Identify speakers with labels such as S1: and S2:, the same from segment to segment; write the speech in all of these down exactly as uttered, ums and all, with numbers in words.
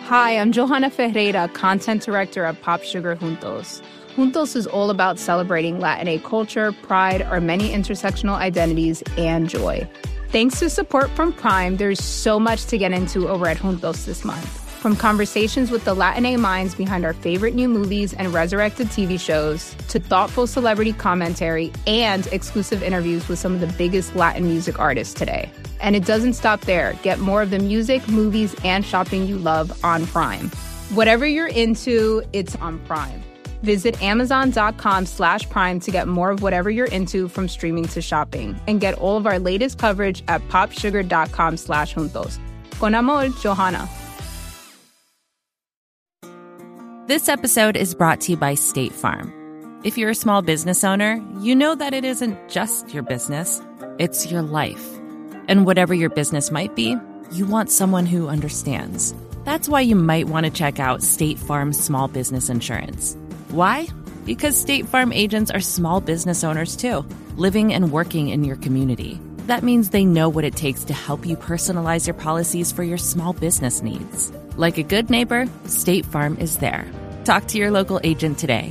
S1: Hi, I'm Johanna Ferreira, content director at Pop Sugar Juntos. Juntos is all about celebrating Latinx culture, pride, our many intersectional identities, and joy. Thanks to support from Prime, there's so much to get into over at Juntos this month. From conversations with the Latinx minds behind our favorite new movies and resurrected T V shows, to thoughtful celebrity commentary and exclusive interviews with some of the biggest Latin music artists today. And it doesn't stop there. Get more of the music, movies, and shopping you love on Prime. Whatever you're into, it's on Prime. Visit amazon.com slash prime to get more of whatever you're into, from streaming to shopping. And get all of our latest coverage at popsugar.com slash juntos. Con amor, Johanna.
S2: This episode is brought to you by State Farm. If you're a small business owner, you know that it isn't just your business, it's your life. And whatever your business might be, you want someone who understands. That's why you might want to check out State Farm Small Business Insurance. Why? Because State Farm agents are small business owners too, living and working in your community. That means they know what it takes to help you personalize your policies for your small business needs. Like a good neighbor, State Farm is there. Talk to your local agent today.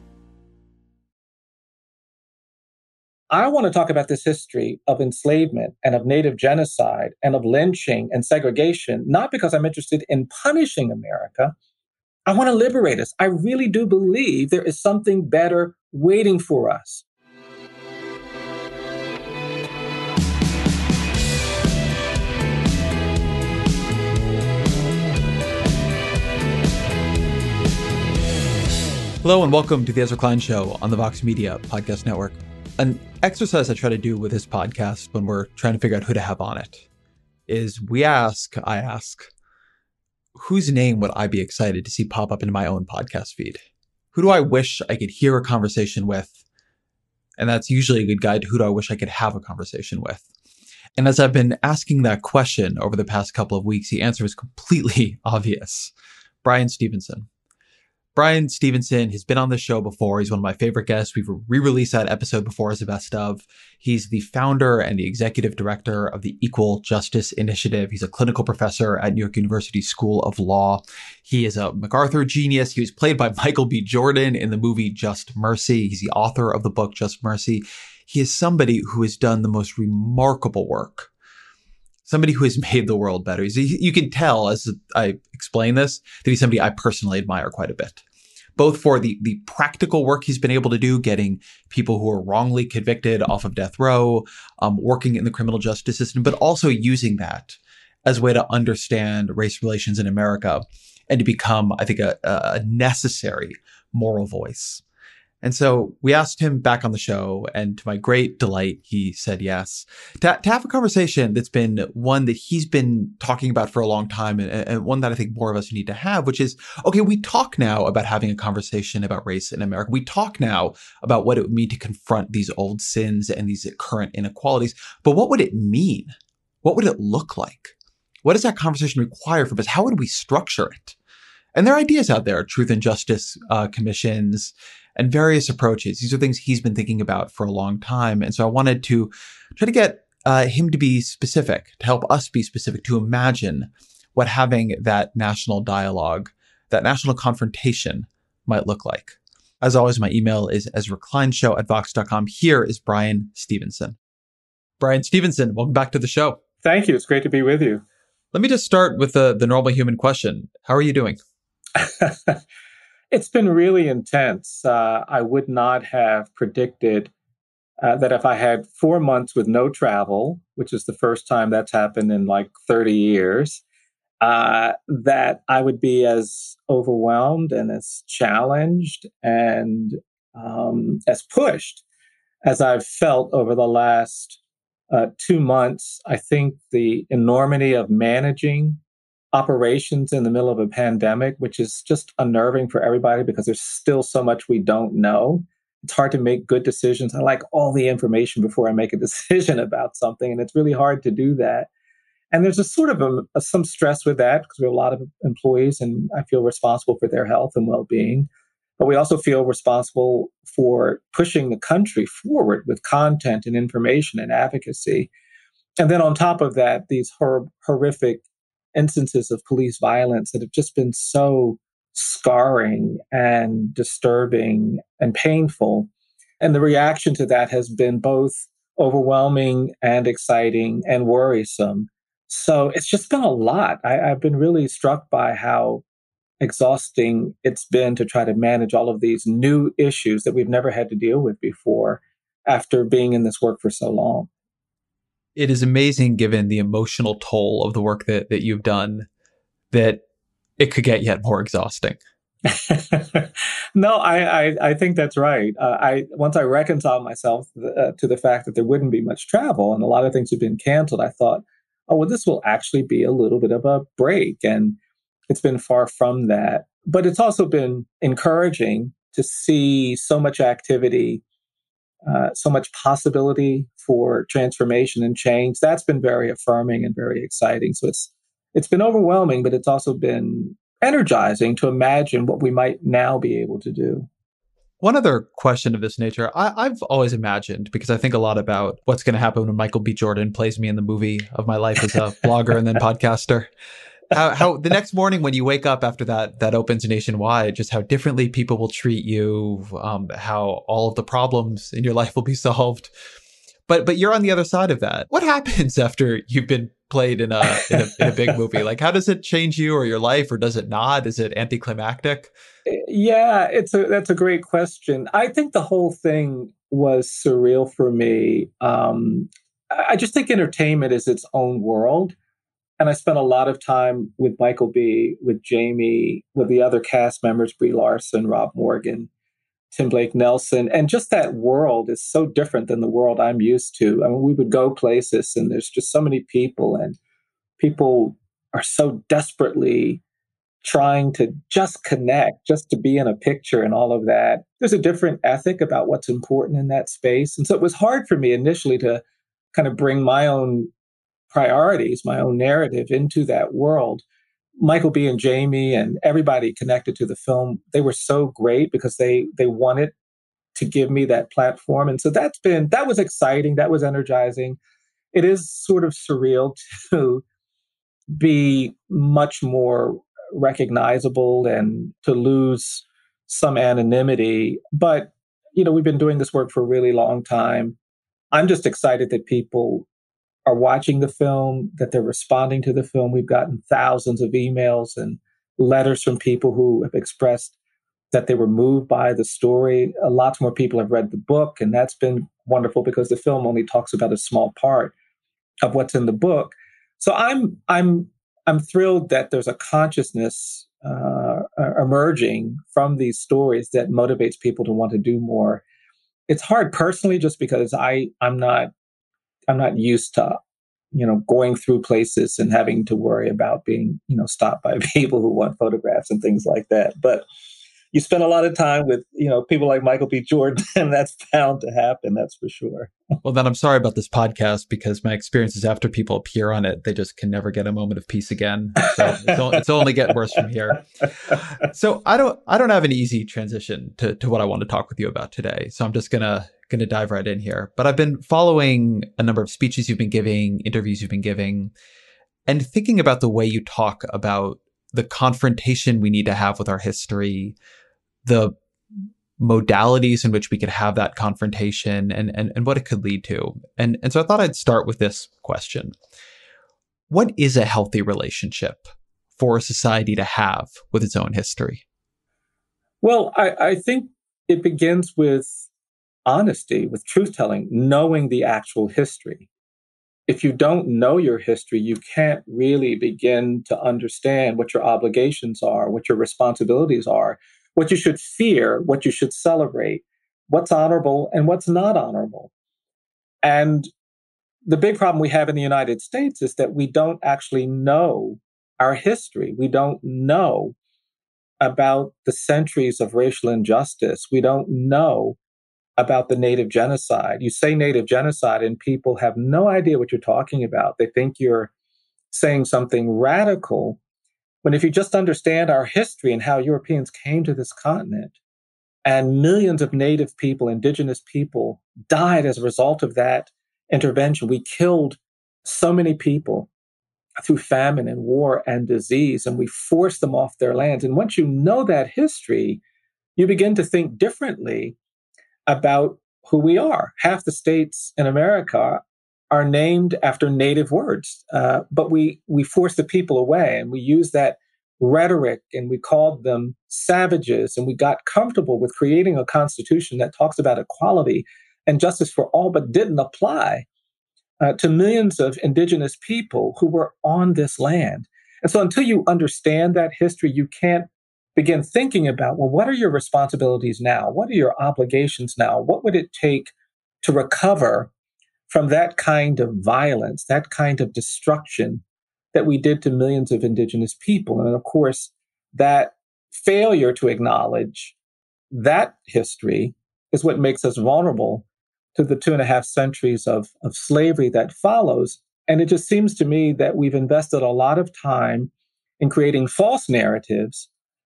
S3: I want to talk about this history of enslavement and of Native genocide and of lynching and segregation, not because I'm interested in punishing America. I want to liberate us. I really do believe there is something better waiting for us.
S4: Hello and welcome to the Ezra Klein Show on the Vox Media Podcast Network. An exercise I try to do with this podcast when we're trying to figure out who to have on it is we ask, I ask, whose name would I be excited to see pop up into my own podcast feed? Who do I wish I could hear a conversation with? And that's usually a good guide to who do I wish I could have a conversation with. And as I've been asking that question over the past couple of weeks, the answer is completely obvious. Bryan Stevenson. Bryan Stevenson has been on this show before. He's one of my favorite guests. We've re-released that episode before as a best of. He's the founder and the executive director of the Equal Justice Initiative. He's a clinical professor at New York University School of Law. He is a MacArthur genius. He was played by Michael B. Jordan in the movie Just Mercy. He's the author of the book Just Mercy. He is somebody who has done the most remarkable work. Somebody who has made the world better. He's, you can tell as I explain this that he's somebody I personally admire quite a bit, both for the, the practical work he's been able to do, getting people who are wrongly convicted off of death row, um, working in the criminal justice system, but also using that as a way to understand race relations in America and to become, I think, a, a necessary moral voice. And so we asked him back on the show, and to my great delight, he said yes. To, to have a conversation that's been one that he's been talking about for a long time, and, and one that I think more of us need to have, which is, okay, we talk now about having a conversation about race in America. We talk now about what it would mean to confront these old sins and these current inequalities. But what would it mean? What would it look like? What does that conversation require from us? How would we structure it? And there are ideas out there, truth and justice uh, commissions, and various approaches. These are things he's been thinking about for a long time. And so I wanted to try to get uh, him to be specific, to help us be specific, to imagine what having that national dialogue, that national confrontation might look like. As always, my email is ezra klein show at vox dot com. Here is Bryan Stevenson. Bryan Stevenson, welcome back to the show.
S3: Thank you. It's great to be with you.
S4: Let me just start with the, the normal human question. How are you doing?
S3: It's been really intense. Uh, I would not have predicted uh, that if I had four months with no travel, which is the first time that's happened in like thirty years, uh, that I would be as overwhelmed and as challenged and um, as pushed as I've felt over the last uh, two months. I think the enormity of managing operations in the middle of a pandemic, which is just unnerving for everybody because there's still so much we don't know. It's hard to make good decisions. I like all the information before I make a decision about something, and it's really hard to do that. And there's a sort of a, a, some stress with that because we have a lot of employees, and I feel responsible for their health and well-being. But we also feel responsible for pushing the country forward with content and information and advocacy. And then on top of that, these hor- horrific instances of police violence that have just been so scarring and disturbing and painful. And the reaction to that has been both overwhelming and exciting and worrisome. So it's just been a lot. I, I've been really struck by how exhausting it's been to try to manage all of these new issues that we've never had to deal with before after being in this work for so long.
S4: It is amazing, given the emotional toll of the work that, that you've done, that it could get yet more exhausting.
S3: No, I, I, I think that's right. Uh, I once I reconciled myself uh, to the fact that there wouldn't be much travel and a lot of things had been canceled, I thought, oh, well, this will actually be a little bit of a break. And it's been far from that. But it's also been encouraging to see so much activity, uh, so much possibility for transformation and change. That's been very affirming and very exciting. So it's it's been overwhelming, but it's also been energizing to imagine what we might now be able to do.
S4: One other question of this nature, I, I've always imagined, because I think a lot about what's going to happen when Michael B. Jordan plays me in the movie of my life as a blogger and then podcaster. How, how the next morning when you wake up after that that opens nationwide, just how differently people will treat you, um, how all of the problems in your life will be solved. But but you're on the other side of that. What happens after you've been played in a, in a in a big movie? Like, how does it change you or your life, or does it not? Is it anticlimactic?
S3: Yeah, it's a that's a great question. I think the whole thing was surreal for me. Um, I just think entertainment is its own world. And I spent a lot of time with Michael B., with Jamie, with the other cast members, Brie Larson, Rob Morgan, Tim Blake Nelson. And just that world is so different than the world I'm used to. I mean, we would go places and there's just so many people, and people are so desperately trying to just connect, just to be in a picture and all of that. There's a different ethic about what's important in that space. And so it was hard for me initially to kind of bring my own priorities, my own narrative into that world. Michael B. and Jamie and everybody connected to the film, they were so great because they they wanted to give me that platform. And so that's been, that was exciting. That was energizing. It is sort of surreal to be much more recognizable and to lose some anonymity. But, you know, we've been doing this work for a really long time. I'm just excited that people are watching the film, that they're responding to the film. We've gotten thousands of emails and letters from people who have expressed that they were moved by the story. Uh, lots more people have read the book, and that's been wonderful because the film only talks about a small part of what's in the book. So I'm I'm I'm thrilled that there's a consciousness uh, emerging from these stories that motivates people to want to do more. It's hard personally, just because I I'm not I'm not used to, you know, going through places and having to worry about being, you know, stopped by people who want photographs and things like that. But you spend a lot of time with, you know, people like Michael B. Jordan, and that's bound to happen. That's for sure.
S4: Well, then I'm sorry about this podcast, because my experience is after people appear on it, they just can never get a moment of peace again. So it's, o- it's only getting worse from here. So I don't, I don't have an easy transition to, to what I want to talk with you about today. So I'm just gonna, gonna dive right in here. But I've been following a number of speeches you've been giving, interviews you've been giving, and thinking about the way you talk about the confrontation we need to have with our history, the modalities in which we could have that confrontation, and, and, and what it could lead to. And, and so I thought I'd start with this question. What is a healthy relationship for a society to have with its own history?
S3: Well, I, I think it begins with honesty, with truth-telling, knowing the actual history. If you don't know your history, you can't really begin to understand what your obligations are, what your responsibilities are, what you should fear, what you should celebrate, what's honorable and what's not honorable. And the big problem we have in the United States is that we don't actually know our history. We don't know about the centuries of racial injustice. We don't know about the Native genocide. You say Native genocide and people have no idea what you're talking about. They think you're saying something radical, when if you just understand our history and how Europeans came to this continent, and millions of Native people, indigenous people, died as a result of that intervention. We killed so many people through famine and war and disease, and we forced them off their lands. And once you know that history, you begin to think differently about who we are. Half the states in America are named after native words, uh, but we we force the people away, and we use that rhetoric, and we called them savages, and we got comfortable with creating a constitution that talks about equality and justice for all, but didn't apply uh, to millions of indigenous people who were on this land. And so until you understand that history, you can't begin thinking about, well, what are your responsibilities now? What are your obligations now? What would it take to recover from that kind of violence, that kind of destruction that we did to millions of indigenous people? And of course, that failure to acknowledge that history is what makes us vulnerable to the two and a half centuries of, of slavery that follows. And it just seems to me that we've invested a lot of time in creating false narratives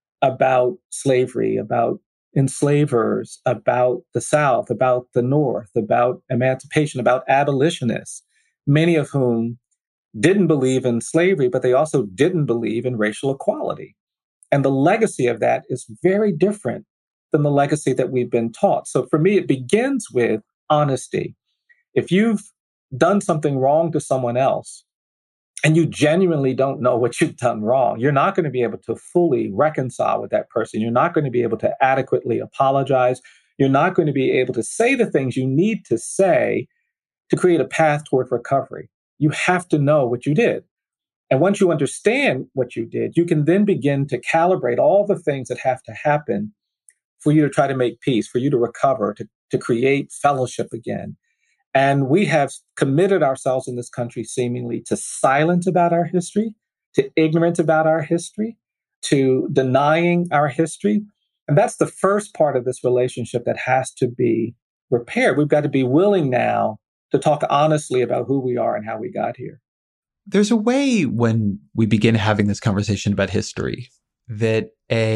S3: about slavery, about enslavers, about the South, about the North, about emancipation, about abolitionists, many of whom didn't believe in slavery, but they also didn't believe in racial equality. And the legacy of that is very different than the legacy that we've been taught. So for me, it begins with honesty. If you've done something wrong to someone else, and you genuinely don't know what you've done wrong, you're not going to be able to fully reconcile with that person. You're not going to be able to adequately apologize. You're not going to be able to say the things you need to say to create a path toward recovery. You have to know what you did. And once you understand what you did, you can then begin to calibrate all the things that have to happen for you to try to make peace, for you to recover, to, to create fellowship again. And we have committed ourselves in this country seemingly to silent about our history, to ignorant about our history, to denying our history. And that's the first part of this relationship that has to be repaired. We've got to be willing now to talk honestly about who we are and how we got here.
S4: There's a way when we begin having this conversation about history that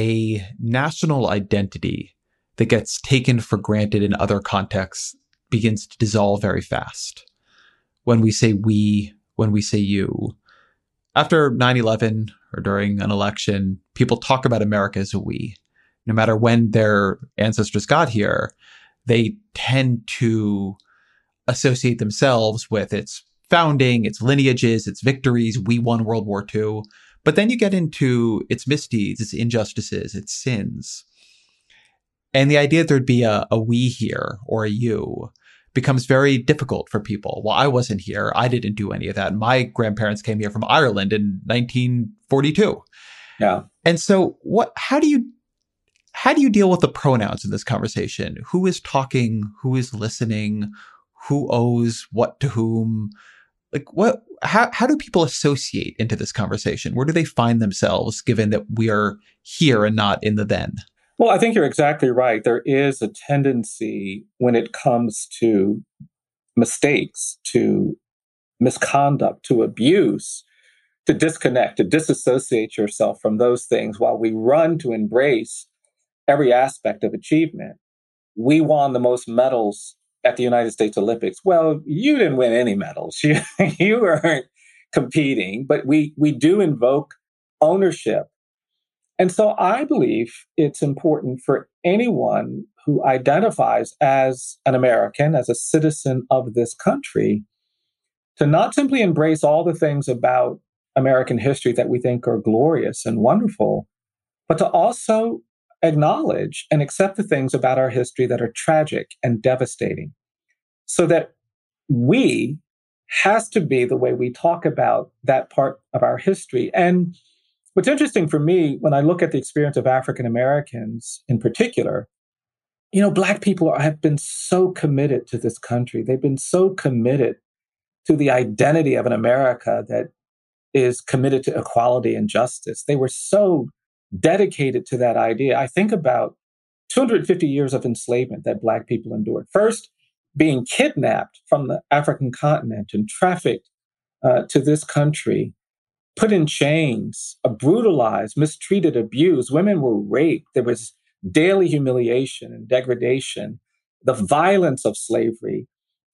S4: a national identity that gets taken for granted in other contexts begins to dissolve very fast. When we say we, when we say you. After nine eleven or during an election, people talk about America as a we. No matter when their ancestors got here, they tend to associate themselves with its founding, its lineages, its victories. We won World War Two. But then you get into its misdeeds, its injustices, its sins. And the idea that there'd be a, a we here or a you becomes very difficult for people. Well, I wasn't here. I didn't do any of that. My grandparents came here from Ireland in nineteen forty-two.
S3: Yeah.
S4: And so what, how do you, how do you deal with the pronouns in this conversation? Who is talking? Who is listening? Who owes what to whom? Like what, how, how do people associate into this conversation? Where do they find themselves given that we are here and not in the then?
S3: Well, I think you're exactly right. There is a tendency when it comes to mistakes, to misconduct, to abuse, to disconnect, to disassociate yourself from those things while we run to embrace every aspect of achievement. We won the most medals at the United States Olympics. Well, you didn't win any medals. You, you weren't competing, but we, we do invoke ownership. And so I believe it's important for anyone who identifies as an American, as a citizen of this country, to not simply embrace all the things about American history that we think are glorious and wonderful, but to also acknowledge and accept the things about our history that are tragic and devastating. So that we has to be the way we talk about that part of our history. And what's interesting for me, when I look at the experience of African Americans in particular, you know, Black people are, have been so committed to this country. They've been so committed to the identity of an America that is committed to equality and justice. They were so dedicated to that idea. I think about two hundred fifty years of enslavement that Black people endured. First, being kidnapped from the African continent and trafficked uh, to this country, put in chains, uh, brutalized, mistreated, abused. Women were raped. There was daily humiliation and degradation. The violence of slavery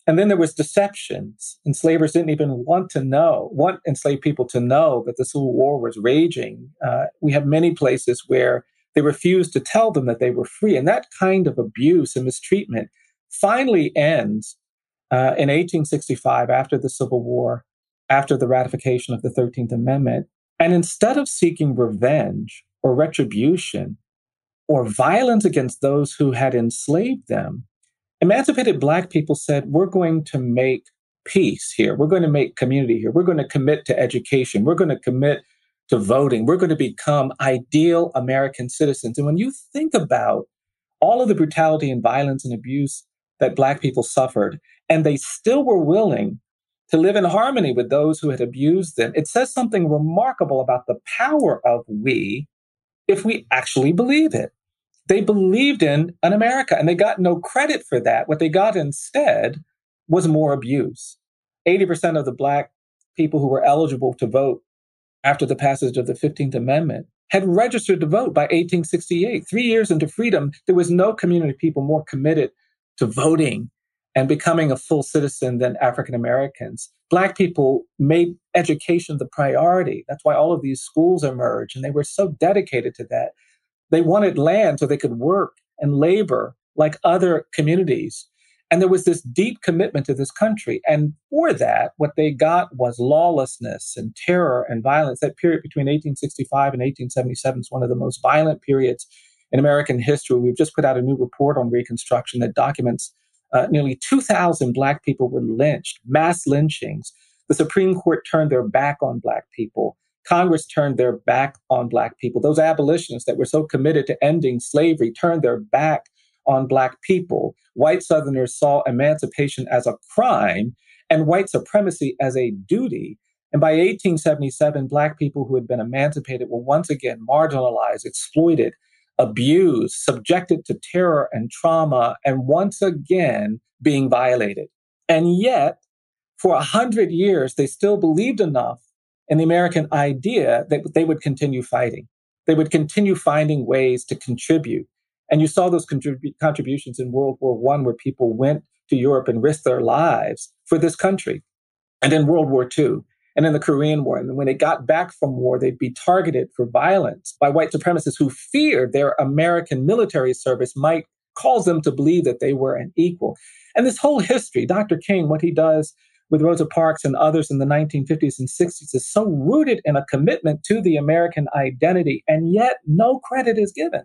S3: And then there was deceptions. Enslavers didn't even want to know, want enslaved people to know that the Civil War was raging. Uh, we have many places where they refused to tell them that they were free. And that kind of abuse and mistreatment finally ends uh, in eighteen sixty-five, after the Civil War, after the ratification of the thirteenth Amendment. And instead of seeking revenge or retribution or violence against those who had enslaved them, emancipated Black people said, we're going to make peace here. We're going to make community here. We're going to commit to education. We're going to commit to voting. We're going to become ideal American citizens. And when you think about all of the brutality and violence and abuse that Black people suffered, and they still were willing to live in harmony with those who had abused them, it says something remarkable about the power of we if we actually believe it. They believed in an America, and they got no credit for that. What they got instead was more abuse. eighty percent of the Black people who were eligible to vote after the passage of the fifteenth Amendment had registered to vote by eighteen sixty-eight. Three years into freedom, there was no community of people more committed to voting and becoming a full citizen than African Americans. Black people made education the priority. That's why all of these schools emerged, and they were so dedicated to that. They wanted land so they could work and labor like other communities. And there was this deep commitment to this country. And for that, what they got was lawlessness and terror and violence. That period between eighteen sixty-five and eighteen seventy-seven is one of the most violent periods in American history. We've just put out a new report on Reconstruction that documents uh, nearly two thousand Black people were lynched, mass lynchings. The Supreme Court turned their back on Black people. Congress turned their back on Black people. Those abolitionists that were so committed to ending slavery turned their back on Black people. White Southerners saw emancipation as a crime and white supremacy as a duty. And by eighteen seventy-seven, Black people who had been emancipated were once again marginalized, exploited, abused, subjected to terror and trauma, and once again being violated. And yet, for a hundred years, they still believed enough in the American idea that they would continue fighting. They would continue finding ways to contribute. And you saw those contrib- contributions in World War One, where people went to Europe and risked their lives for this country. And in World War Two, and in the Korean War. And when they got back from war, they'd be targeted for violence by white supremacists who feared their American military service might cause them to believe that they were an equal. And this whole history, Doctor King, what he does with Rosa Parks and others in the nineteen fifties and sixties is so rooted in a commitment to the American identity, and yet no credit is given.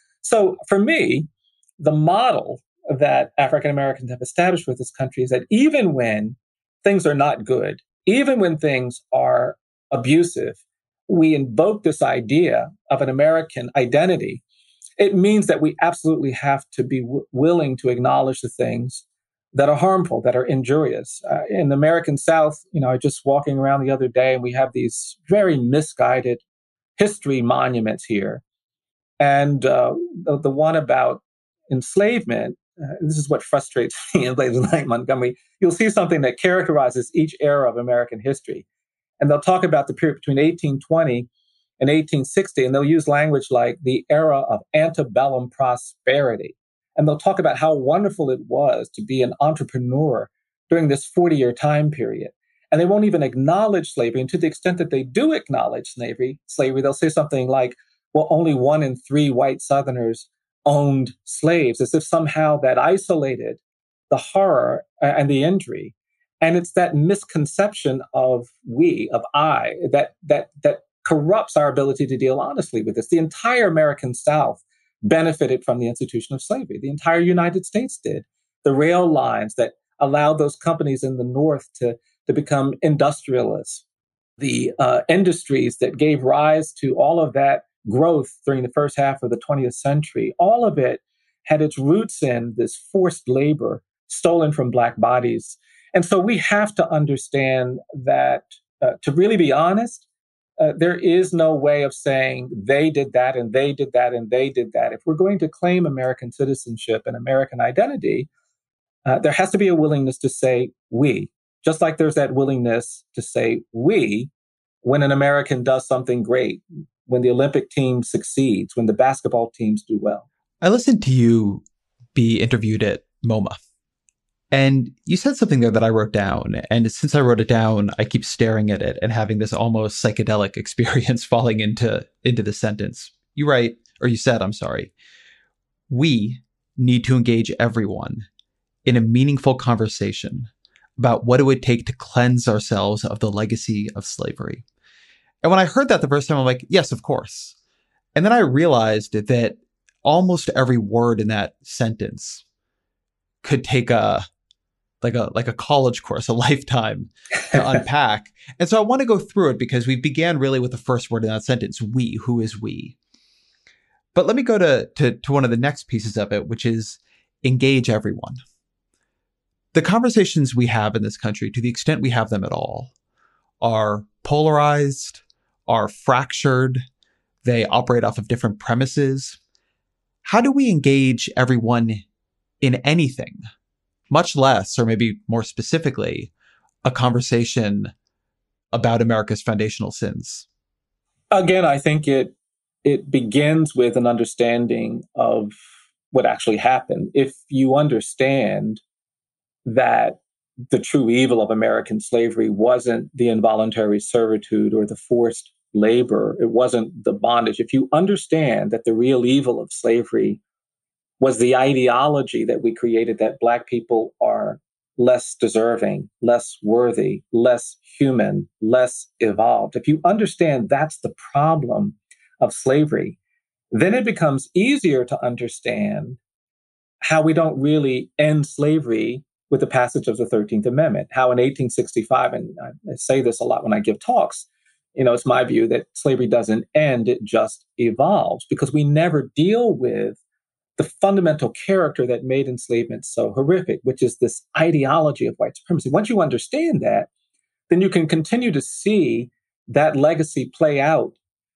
S3: So for me, the model that African Americans have established with this country is that even when things are not good, even when things are abusive, we invoke this idea of an American identity. It means that we absolutely have to be w- willing to acknowledge the things that are harmful, that are injurious. Uh, in the American South, you know, I was just walking around the other day, and we have these very misguided history monuments here. And uh, the, the one about enslavement, uh, this is what frustrates me in places like Montgomery. You'll see something that characterizes each era of American history. And they'll talk about the period between eighteen twenty and eighteen sixty, and they'll use language like the era of antebellum prosperity. And they'll talk about how wonderful it was to be an entrepreneur during this forty-year time period. And they won't even acknowledge slavery. And to the extent that they do acknowledge slavery, slavery, they'll say something like, well, only one in three white Southerners owned slaves, as if somehow that isolated the horror and the injury. And it's that misconception of we, of I, that that that corrupts our ability to deal honestly with this. The entire American South benefited from the institution of slavery. The entire United States did. The rail lines that allowed those companies in the North to, to become industrialists, the uh, industries that gave rise to all of that growth during the first half of the twentieth century, all of it had its roots in this forced labor stolen from Black bodies. And so we have to understand that, uh, to really be honest, uh, there is no way of saying they did that and they did that and they did that. If we're going to claim American citizenship and American identity, uh, there has to be a willingness to say we, just like there's that willingness to say we when an American does something great, when the Olympic team succeeds, when the basketball teams do well.
S4: I listened to you be interviewed at MoMA, And you said something there that I wrote down. And since I wrote it down, I keep staring at it and having this almost psychedelic experience falling into, into the sentence. You write, or you said, I'm sorry, we need to engage everyone in a meaningful conversation about what it would take to cleanse ourselves of the legacy of slavery. And when I heard that the first time, I'm like, yes, of course. And then I realized that almost every word in that sentence could take a like a like a college course, a lifetime to unpack. And so I want to go through it because we began really with the first word in that sentence, we. Who is we? But let me go to, to, to one of the next pieces of it, which is engage everyone. The conversations we have in this country, to the extent we have them at all, are polarized, are fractured. They operate off of different premises. How do we engage everyone in anything, much less, or maybe more specifically, a conversation about America's foundational sins?
S3: Again, I think it it begins with an understanding of what actually happened. If you understand that the true evil of American slavery wasn't the involuntary servitude or the forced labor, it wasn't the bondage. If you understand that the real evil of slavery was the ideology that we created, that Black people are less deserving, less worthy, less human, less evolved. If you understand that's the problem of slavery, then it becomes easier to understand how we don't really end slavery with the passage of the thirteenth Amendment, how in eighteen sixty-five, and I say this a lot when I give talks, you know, it's my view that slavery doesn't end, it just evolves, because we never deal with the fundamental character that made enslavement so horrific, which is this ideology of white supremacy. Once you understand that, then you can continue to see that legacy play out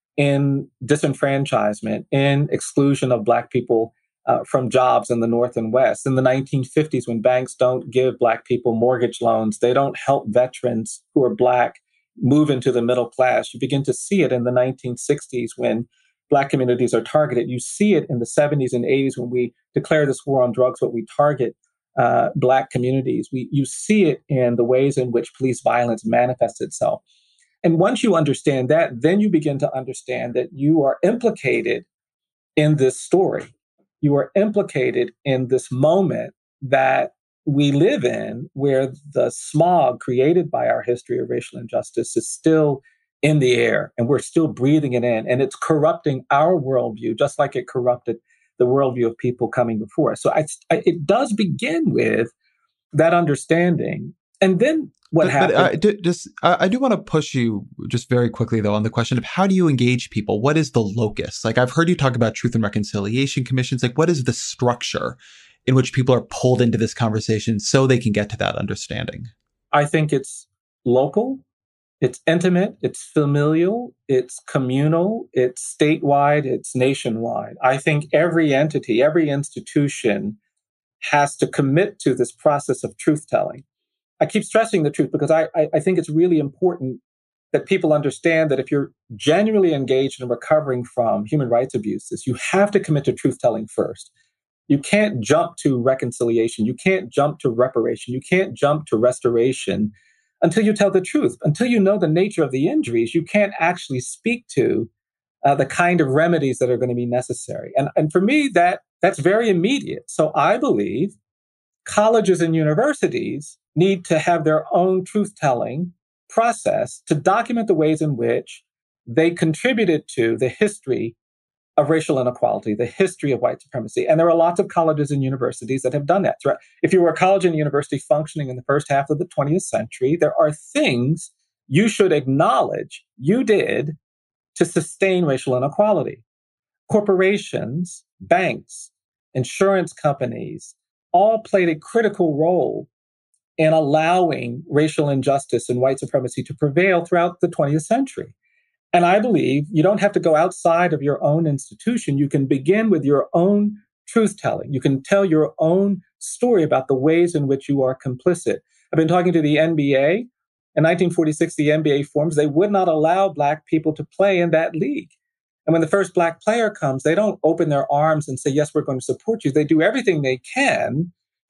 S3: in disenfranchisement, in exclusion of Black people uh, from jobs in the North and West. In the nineteen fifties, when banks don't give Black people mortgage loans, they don't help veterans who are Black move into the middle class. You begin to see it in the nineteen sixties when Black communities are targeted. You see it in the seventies and eighties when we declare this war on drugs, but we target uh, Black communities. We, you see it in the ways in which police violence manifests itself. And once you understand that, then you begin to understand that you are implicated in this story. You are implicated in this moment that we live in, where the smog created by our history of racial injustice is still in the air, and we're still breathing it in, and it's corrupting our worldview, just like it corrupted the worldview of people coming before us. So I, I, it does begin with that understanding. And then what
S4: but,
S3: happens?
S4: But, uh, do, just, uh, I do want to push you just very quickly, though, on the question of how do you engage people? What is the locus? Like, I've heard you talk about truth and reconciliation commissions. Like, what is the structure in which people are pulled into this conversation so they can get to that understanding?
S3: I think it's local, it's intimate, it's familial, it's communal, it's statewide, it's nationwide. I think every entity, every institution has to commit to this process of truth-telling. I keep stressing the truth because I, I, I think it's really important that people understand that if you're genuinely engaged in recovering from human rights abuses, you have to commit to truth-telling first. You can't jump to reconciliation. You can't jump to reparation. You can't jump to restoration until you tell the truth. Until you know the nature of the injuries, you can't actually speak to uh, the kind of remedies that are going to be necessary. And, and for me, that that's very immediate. So I believe colleges and universities need to have their own truth-telling process to document the ways in which they contributed to the history of racial inequality, the history of white supremacy. And there are lots of colleges and universities that have done that. If you were a college and university functioning in the first half of the twentieth century, there are things you should acknowledge you did to sustain racial inequality. Corporations, banks, insurance companies all played a critical role in allowing racial injustice and white supremacy to prevail throughout the twentieth century. And I believe you don't have to go outside of your own institution. You can begin with your own truth-telling. You can tell your own story about the ways in which you are complicit. I've been talking to the N B A. In nineteen forty-six, the N B A forms, they would not allow Black people to play in that league. And when the first Black player comes, they don't open their arms and say, yes, we're going to support you. They do everything they can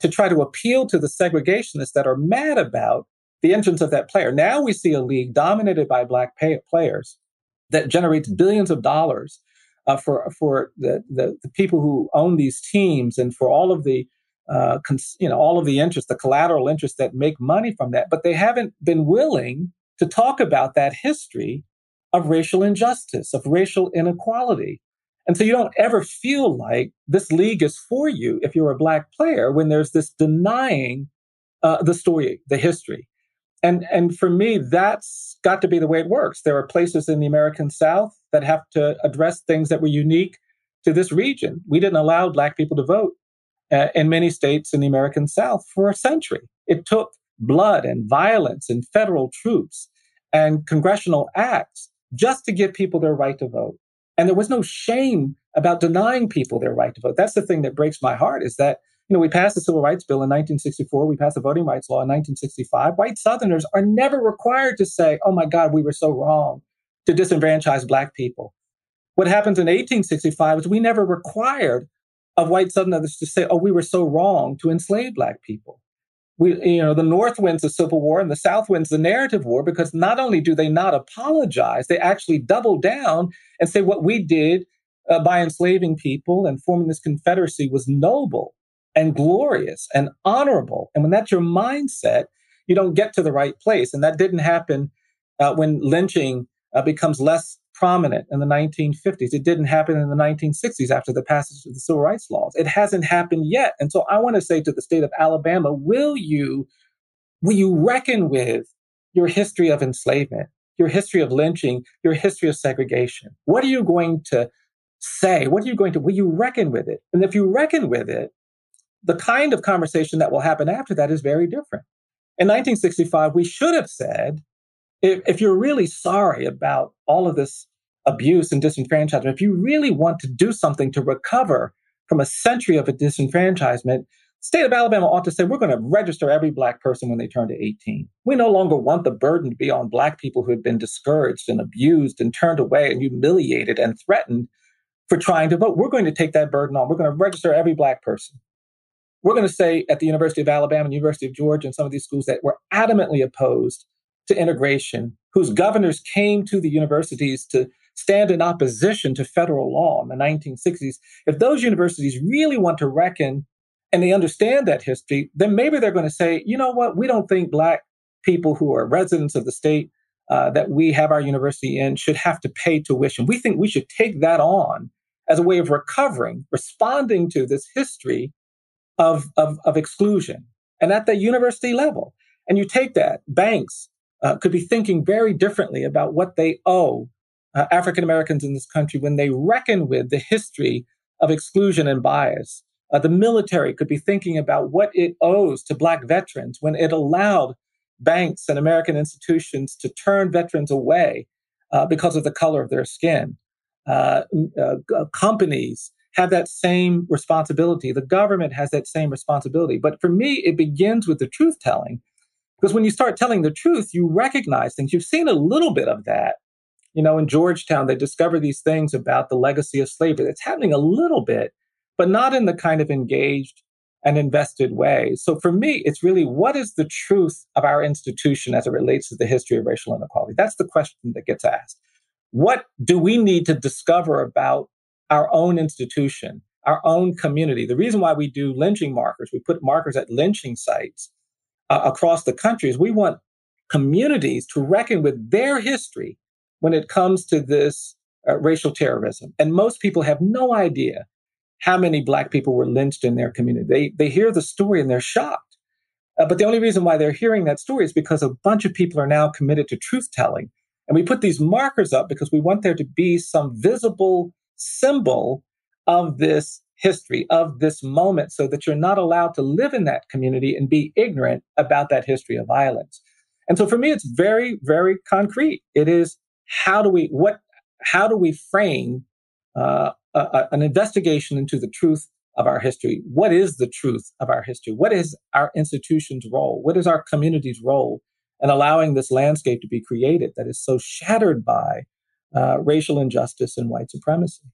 S3: to try to appeal to the segregationists that are mad about the entrance of that player. Now we see a league dominated by Black pay- players that generates billions of dollars uh, for for the, the the people who own these teams and for all of the uh, cons- you know all of the interest, the collateral interest that make money from that. But they haven't been willing to talk about that history of racial injustice, of racial inequality. And so you don't ever feel like this league is for you if you're a Black player when there's this denying uh, the story, the history. And and for me, that's got to be the way it works. There are places in the American South that have to address things that were unique to this region. We didn't allow Black people to vote uh, in many states in the American South for a century. It took blood and violence and federal troops and congressional acts just to give people their right to vote. And there was no shame about denying people their right to vote. That's the thing that breaks my heart is that, you know, we passed the Civil Rights Bill in nineteen sixty-four. We passed the Voting Rights Law in nineteen sixty-five. White Southerners are never required to say, oh, my God, we were so wrong to disenfranchise Black people. What happens in eighteen sixty-five is we never required of white Southerners to say, oh, we were so wrong to enslave Black people. We, you know, the North wins the Civil War and the South wins the narrative war because not only do they not apologize, they actually double down and say what we did uh, by enslaving people and forming this confederacy was noble and glorious and honorable. And when that's your mindset, you don't get to the right place. And that didn't happen uh, when lynching uh, becomes less prominent in the nineteen fifties. It didn't happen in the nineteen sixties after the passage of the Civil Rights Laws. It hasn't happened yet. And so I want to say to the state of Alabama, will you, will you reckon with your history of enslavement, your history of lynching, your history of segregation? What are you going to say? What are you going to, will you reckon with it? And if you reckon with it, the kind of conversation that will happen after that is very different. In nineteen sixty-five, we should have said, if, if you're really sorry about all of this abuse and disenfranchisement, if you really want to do something to recover from a century of a disenfranchisement, the state of Alabama ought to say, we're going to register every Black person when they turn to eighteen. We no longer want the burden to be on Black people who have been discouraged and abused and turned away and humiliated and threatened for trying to vote. We're going to take that burden on. We're going to register every Black person. We're going to say at the University of Alabama and University of Georgia and some of these schools that were adamantly opposed to integration, whose governors came to the universities to stand in opposition to federal law in the nineteen sixties. If those universities really want to reckon and they understand that history, then maybe they're going to say, you know what, we don't think Black people who are residents of the state uh, that we have our university in should have to pay tuition. We think we should take that on as a way of recovering, responding to this history of, of, of exclusion. And at the university level, and you take that, banks uh, could be thinking very differently about what they owe uh, African Americans in this country when they reckon with the history of exclusion and bias. Uh, the military could be thinking about what it owes to Black veterans when it allowed banks and American institutions to turn veterans away uh, because of the color of their skin. Uh, uh, companies have that same responsibility. The government has that same responsibility. But for me, it begins with the truth telling. Because when you start telling the truth, you recognize things. You've seen a little bit of that. You know, in Georgetown, they discover these things about the legacy of slavery. It's happening a little bit, but not in the kind of engaged and invested way. So for me, it's really, what is the truth of our institution as it relates to the history of racial inequality? That's the question that gets asked. What do we need to discover about our own institution, our own community? The reason why we do lynching markers, we put markers at lynching sites uh, across the country, is we want communities to reckon with their history when it comes to this uh, racial terrorism. And most people have no idea how many Black people were lynched in their community. They, they hear the story and they're shocked. Uh, but the only reason why they're hearing that story is because a bunch of people are now committed to truth-telling. And we put these markers up because we want there to be some visible symbol of this history, of this moment, so that you're not allowed to live in that community and be ignorant about that history of violence. And so for me, it's very, very concrete. It is, how do we, what, how do we frame uh, a, a, an investigation into the truth of our history? What is the truth of our history? What is our institution's role? What is our community's role in allowing this landscape to be created that is so shattered by uh, racial injustice and white supremacy?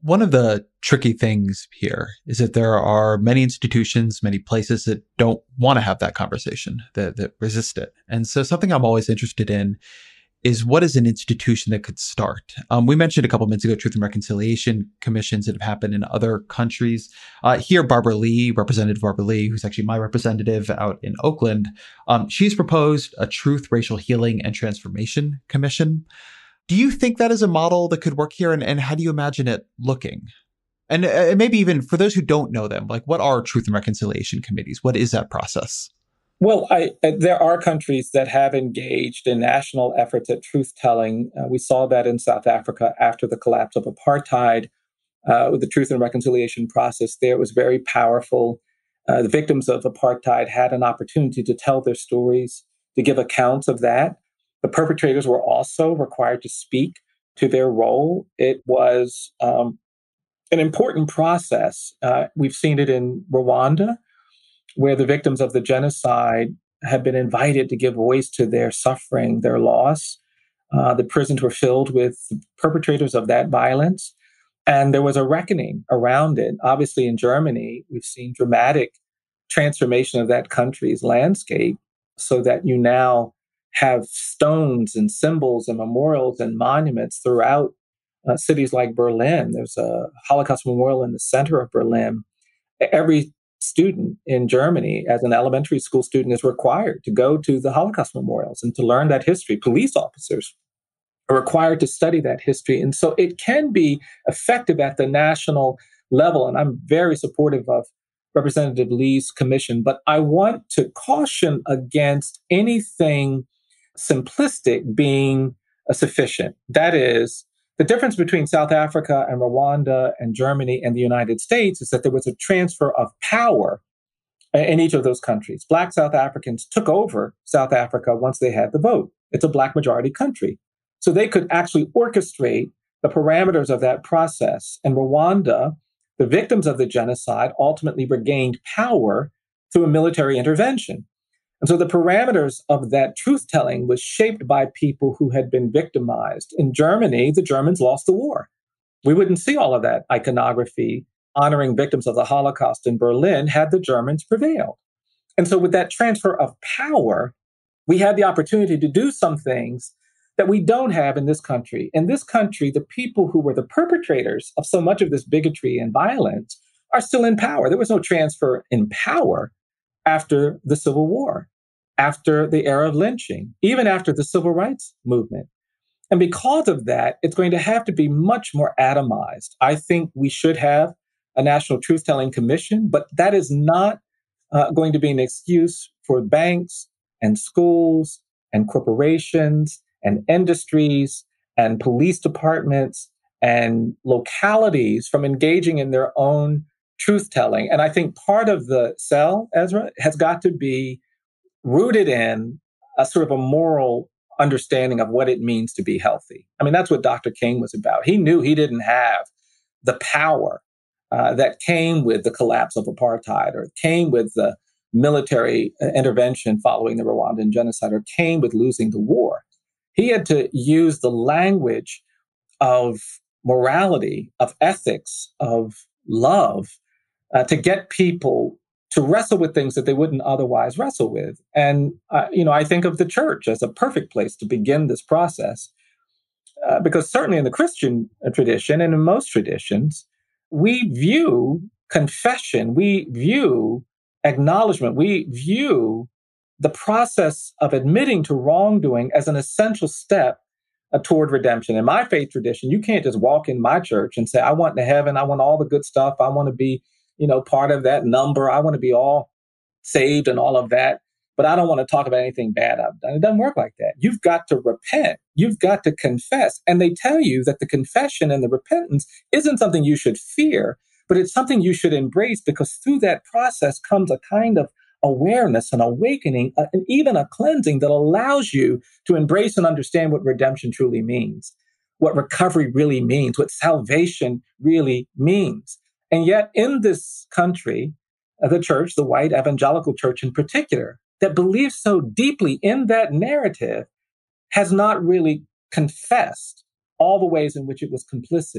S4: One of the tricky things here is that there are many institutions, many places that don't want to have that conversation, that, that resist it. And so something I'm always interested in is what is an institution that could start? Um, we mentioned a couple minutes ago, Truth and Reconciliation commissions that have happened in other countries. Uh, here, Barbara Lee, Representative Barbara Lee, who's actually my representative out in Oakland, um, she's proposed a Truth, Racial Healing, and Transformation Commission. Do you think that is a model that could work here? And, and how do you imagine it looking? And uh, maybe even for those who don't know them, like what are Truth and Reconciliation committees? What is that process?
S3: Well, I, uh, there are countries that have engaged in national efforts at truth-telling. Uh, we saw that in South Africa after the collapse of apartheid. Uh, with the Truth and Reconciliation process there, it was very powerful. Uh, the victims of apartheid had an opportunity to tell their stories, to give accounts of that. The perpetrators were also required to speak to their role. It was um, an important process. Uh, we've seen it in Rwanda, where the victims of the genocide have been invited to give voice to their suffering, their loss. Uh, the prisons were filled with perpetrators of that violence, and there was a reckoning around it. Obviously, in Germany, we've seen dramatic transformation of that country's landscape so that you now have stones and symbols and memorials and monuments throughout uh, cities like Berlin. There's a Holocaust memorial in the center of Berlin. Every student in Germany, as an elementary school student, is required to go to the Holocaust memorials and to learn that history. Police officers are required to study that history. And so it can be effective at the national level. And I'm very supportive of Representative Lee's commission, but I want to caution against anything simplistic being uh, sufficient. That is, the difference between South Africa and Rwanda and Germany and the United States is that there was a transfer of power in each of those countries. Black South Africans took over South Africa once they had the vote. It's a Black majority country. So they could actually orchestrate the parameters of that process. In Rwanda, the victims of the genocide ultimately regained power through a military intervention. And so the parameters of that truth-telling was shaped by people who had been victimized. In Germany, the Germans lost the war. We wouldn't see all of that iconography honoring victims of the Holocaust in Berlin had the Germans prevailed. And so with that transfer of power, we had the opportunity to do some things that we don't have in this country. In this country, the people who were the perpetrators of so much of this bigotry and violence are still in power. There was no transfer in power after the Civil War, after the era of lynching, even after the Civil Rights Movement. And because of that, it's going to have to be much more atomized. I think we should have a National Truth-Telling Commission, but that is not uh, going to be an excuse for banks and schools and corporations and industries and police departments and localities from engaging in their own truth-telling. And I think part of the cell, Ezra, has got to be rooted in a sort of a moral understanding of what it means to be healthy. I mean, that's what Doctor King was about. He knew he didn't have the power uh, that came with the collapse of apartheid, or came with the military intervention following the Rwandan genocide, or came with losing the war. He had to use the language of morality, of ethics, of love uh, to get people to wrestle with things that they wouldn't otherwise wrestle with. And, uh, you know, I think of the church as a perfect place to begin this process, uh, because certainly in the Christian tradition and in most traditions, we view confession, we view acknowledgement, we view the process of admitting to wrongdoing as an essential step uh, toward redemption. In my faith tradition, you can't just walk in my church and say, I want to heaven, I want all the good stuff, I want to be, you know, part of that number, I want to be all saved and all of that, but I don't want to talk about anything bad I've done. It doesn't work like that. You've got to repent. You've got to confess. And they tell you that the confession and the repentance isn't something you should fear, but it's something you should embrace, because through that process comes a kind of awareness, an awakening, uh, and even a cleansing that allows you to embrace and understand what redemption truly means, what recovery really means, what salvation really means. And yet in this country, uh, the church, the white evangelical church in particular, that believes so deeply in that narrative, has not really confessed all the ways in which it was complicit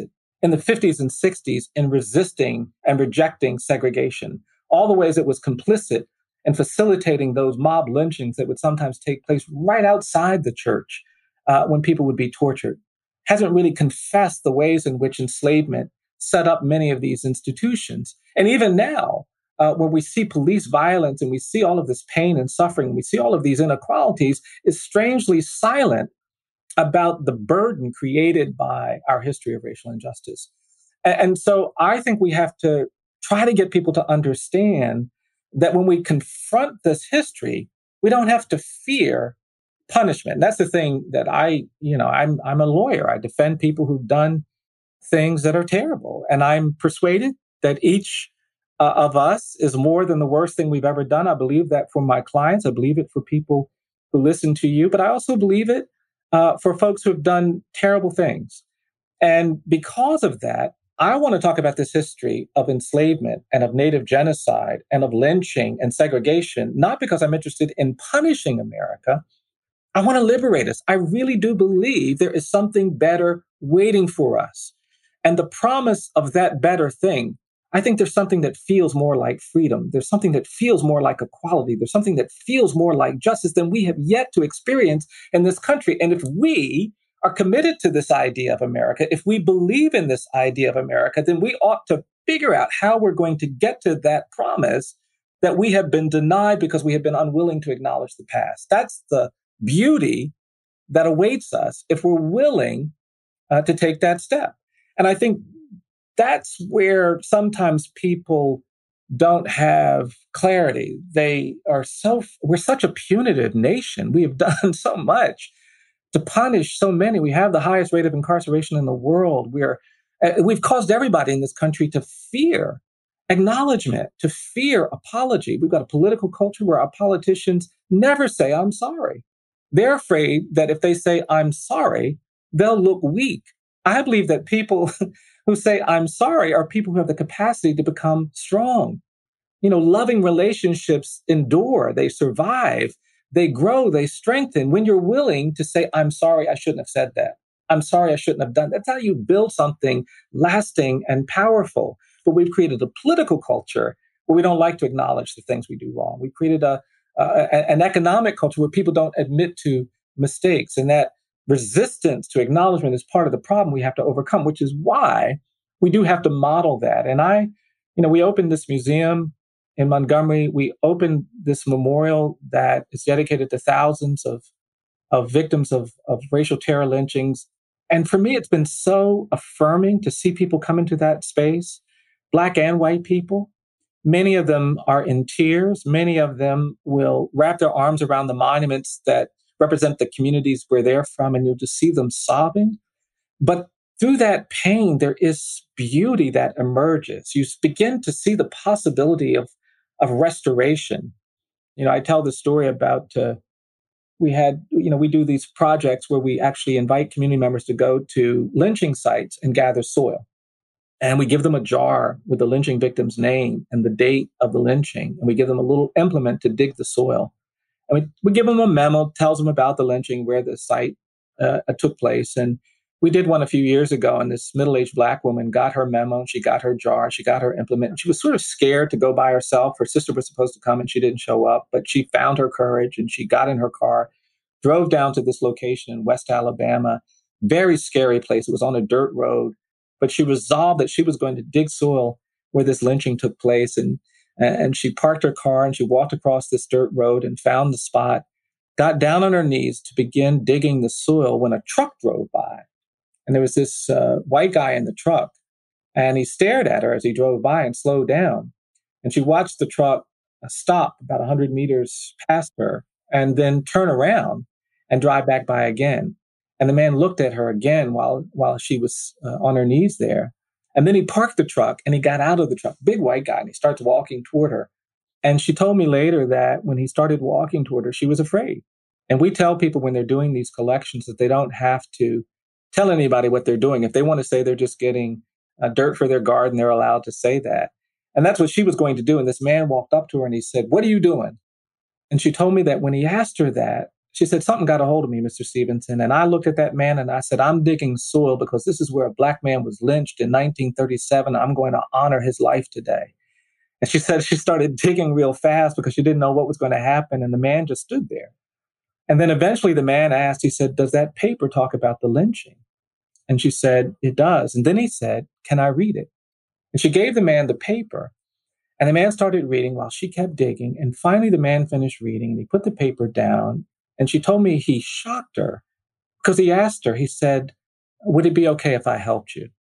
S3: in the fifties and sixties in resisting and rejecting segregation, all the ways it was complicit in facilitating those mob lynchings that would sometimes take place right outside the church uh, when people would be tortured, hasn't really confessed the ways in which enslavement set up many of these institutions. And even now, uh, when we see police violence and we see all of this pain and suffering, we see all of these inequalities, is strangely silent about the burden created by our history of racial injustice. And, and so I think we have to try to get people to understand that when we confront this history, we don't have to fear punishment. And that's the thing that I, you know, I'm I'm a lawyer. I defend people who've done things that are terrible. And I'm persuaded that each uh, of us is more than the worst thing we've ever done. I believe that for my clients. I believe it for people who listen to you. But I also believe it uh, for folks who have done terrible things. And because of that, I want to talk about this history of enslavement and of Native genocide and of lynching and segregation, not because I'm interested in punishing America. I want to liberate us. I really do believe there is something better waiting for us. And the promise of that better thing, I think there's something that feels more like freedom. There's something that feels more like equality. There's something that feels more like justice than we have yet to experience in this country. And if we are committed to this idea of America, if we believe in this idea of America, then we ought to figure out how we're going to get to that promise that we have been denied because we have been unwilling to acknowledge the past. That's the beauty that awaits us if we're willing uh, to take that step. And I think that's where sometimes people don't have clarity. They are so, we're such a punitive nation. We have done so much to punish so many. We have the highest rate of incarceration in the world. We are, uh, we've caused everybody in this country to fear acknowledgement, to fear apology. We've got a political culture where our politicians never say, I'm sorry. They're afraid that if they say, I'm sorry, they'll look weak. I believe that people who say, I'm sorry, are people who have the capacity to become strong. You know, loving relationships endure, they survive, they grow, they strengthen. When you're willing to say, I'm sorry, I shouldn't have said that. I'm sorry, I shouldn't have done that. That's how you build something lasting and powerful. But we've created a political culture where we don't like to acknowledge the things we do wrong. We've created a, uh, an economic culture where people don't admit to mistakes. And that resistance to acknowledgement is part of the problem we have to overcome, which is why we do have to model that. And I, you know, we opened this museum in Montgomery. We opened this memorial that is dedicated to thousands of, of victims of, of racial terror lynchings. And for me, it's been so affirming to see people come into that space, Black and white people. Many of them are in tears. Many of them will wrap their arms around the monuments that represent the communities where they're from, and you'll just see them sobbing. But through that pain, there is beauty that emerges. You begin to see the possibility of, of restoration. You know, I tell the story about, uh, we had, you know, we do these projects where we actually invite community members to go to lynching sites and gather soil. And we give them a jar with the lynching victim's name and the date of the lynching. And we give them a little implement to dig the soil. And we, we give them a memo, tells them about the lynching, where the site uh, took place. And we did one a few years ago, and this middle-aged Black woman got her memo, she got her jar, she got her implement. And she was sort of scared to go by herself. Her sister was supposed to come and she didn't show up, but she found her courage and she got in her car, drove down to this location in West Alabama. Very scary place. It was on a dirt road, but she resolved that she was going to dig soil where this lynching took place. And And she parked her car and she walked across this dirt road and found the spot, got down on her knees to begin digging the soil when a truck drove by. And there was this uh, white guy in the truck, and he stared at her as he drove by and slowed down. And she watched the truck stop about one hundred meters past her and then turn around and drive back by again. And the man looked at her again while, while she was uh, on her knees there. And then he parked the truck and he got out of the truck, big white guy, and he starts walking toward her. And she told me later that when he started walking toward her, she was afraid. And we tell people when they're doing these collections that they don't have to tell anybody what they're doing. If they want to say they're just getting uh, dirt for their garden, they're allowed to say that. And that's what she was going to do. And this man walked up to her and he said, "What are you doing?" And she told me that when he asked her that, She said, something got a hold of me, Mister Stevenson. And I looked at that man and I said, I'm digging soil because this is where a black man was lynched in nineteen thirty-seven. I'm going to honor his life today. And she said she started digging real fast because she didn't know what was going to happen. And the man just stood there. And then eventually the man asked, he said, does that paper talk about the lynching? And she said, it does. And then he said, can I read it? And she gave the man the paper. And the man started reading while she kept digging. And finally the man finished reading and he put the paper down. And she told me he shocked her because he asked her, he said, would it be okay if I helped you?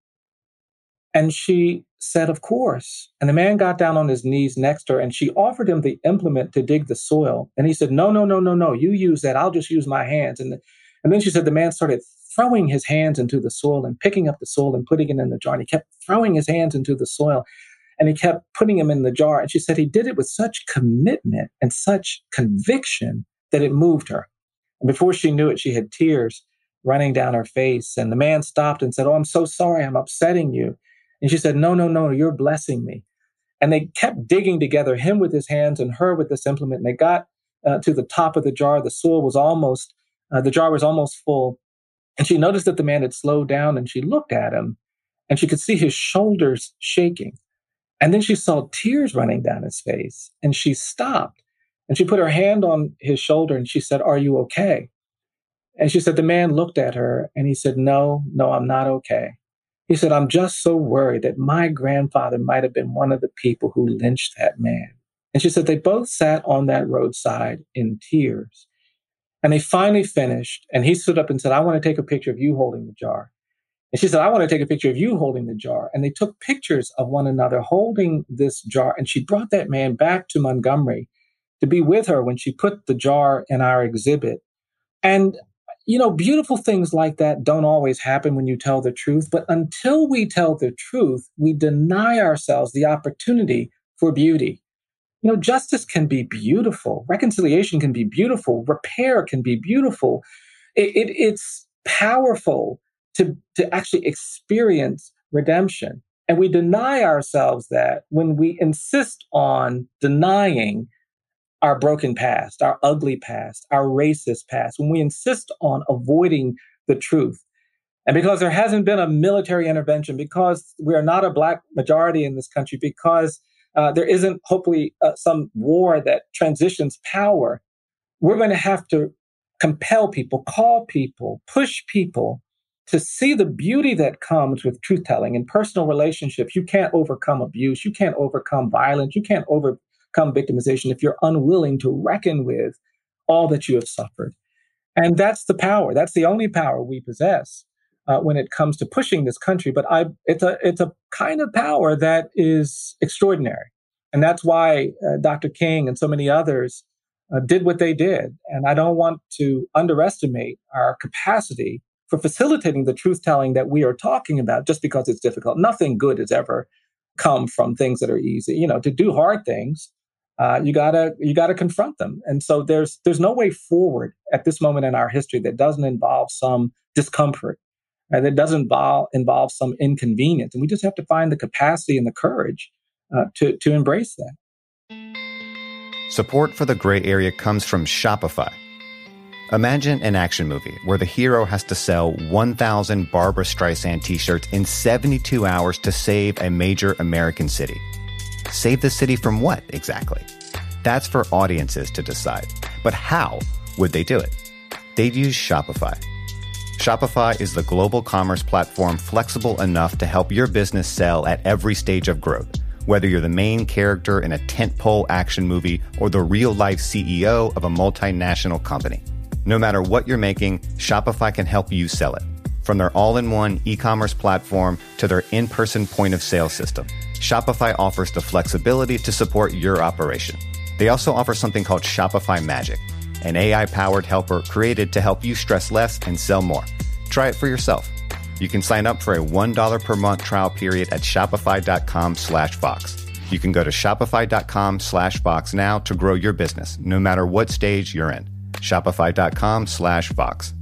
S3: And she said, of course. And the man got down on his knees next to her and she offered him the implement to dig the soil. And he said, no, no, no, no, no, you use that. I'll just use my hands. And, the, and then she said the man started throwing his hands into the soil and picking up the soil and putting it in the jar. And he kept throwing his hands into the soil and he kept putting them in the jar. And she said he did it with such commitment and such conviction that it moved her. And before she knew it, she had tears running down her face. And the man stopped and said, oh, I'm so sorry. I'm upsetting you. And she said, no, no, no, you're blessing me. And they kept digging together, him with his hands and her with this implement. And they got uh, to the top of the jar. The soil was almost, uh, the jar was almost full. And she noticed that the man had slowed down and she looked at him and she could see his shoulders shaking. And then she saw tears running down his face and she stopped. And she put her hand on his shoulder and she said, are you okay? And she said, the man looked at her and he said, no, no, I'm not okay. He said, I'm just so worried that my grandfather might have been one of the people who lynched that man. And she said, they both sat on that roadside in tears. And they finally finished. And he stood up and said, I want to take a picture of you holding the jar. And she said, I want to take a picture of you holding the jar. And they took pictures of one another holding this jar. And she brought that man back to Montgomery to be with her when she put the jar in our exhibit. And, you know, beautiful things like that don't always happen when you tell the truth. But until we tell the truth, we deny ourselves the opportunity for beauty. You know, justice can be beautiful. Reconciliation can be beautiful. Repair can be beautiful. It, it, it's powerful to, to actually experience redemption. And we deny ourselves that when we insist on denying our broken past, our ugly past, our racist past, when we insist on avoiding the truth. And because there hasn't been a military intervention, because we are not a Black majority in this country, because uh, there isn't hopefully uh, some war that transitions power, we're going to have to compel people, call people, push people to see the beauty that comes with truth-telling. In personal relationships, you can't overcome abuse, you can't overcome violence, you can't overcome come victimization if you're unwilling to reckon with all that you have suffered. And that's the power. That's the only power we possess uh, when it comes to pushing this country. But I, it's a it's a kind of power that is extraordinary. And that's why uh, Doctor King and so many others uh, did what they did. And I don't want to underestimate our capacity for facilitating the truth-telling that we are talking about just because it's difficult. Nothing good has ever come from things that are easy. You know, to do hard things, Uh, you gotta you gotta confront them, and so there's there's no way forward at this moment in our history that doesn't involve some discomfort, uh, that doesn't involve involve some inconvenience, and we just have to find the capacity and the courage uh, to to embrace that.
S5: Support for The Gray Area comes from Shopify. Imagine an action movie where the hero has to sell one thousand Barbra Streisand t-shirts in seventy-two hours to save a major American city. Save the city from what, exactly? That's for audiences to decide. But how would they do it? They'd use Shopify. Shopify is the global commerce platform flexible enough to help your business sell at every stage of growth. Whether you're the main character in a tentpole action movie or the real-life C E O of a multinational company. No matter what you're making, Shopify can help you sell it. From their all-in-one e-commerce platform to their in-person point-of-sale system, Shopify offers the flexibility to support your operation. They also offer something called Shopify Magic, an A I-powered helper created to help you stress less and sell more. Try it for yourself. You can sign up for a one dollar per month trial period at shopify.com slash Vox. You can go to shopify.com slash Vox now to grow your business, no matter what stage you're in. Shopify.com slash Vox.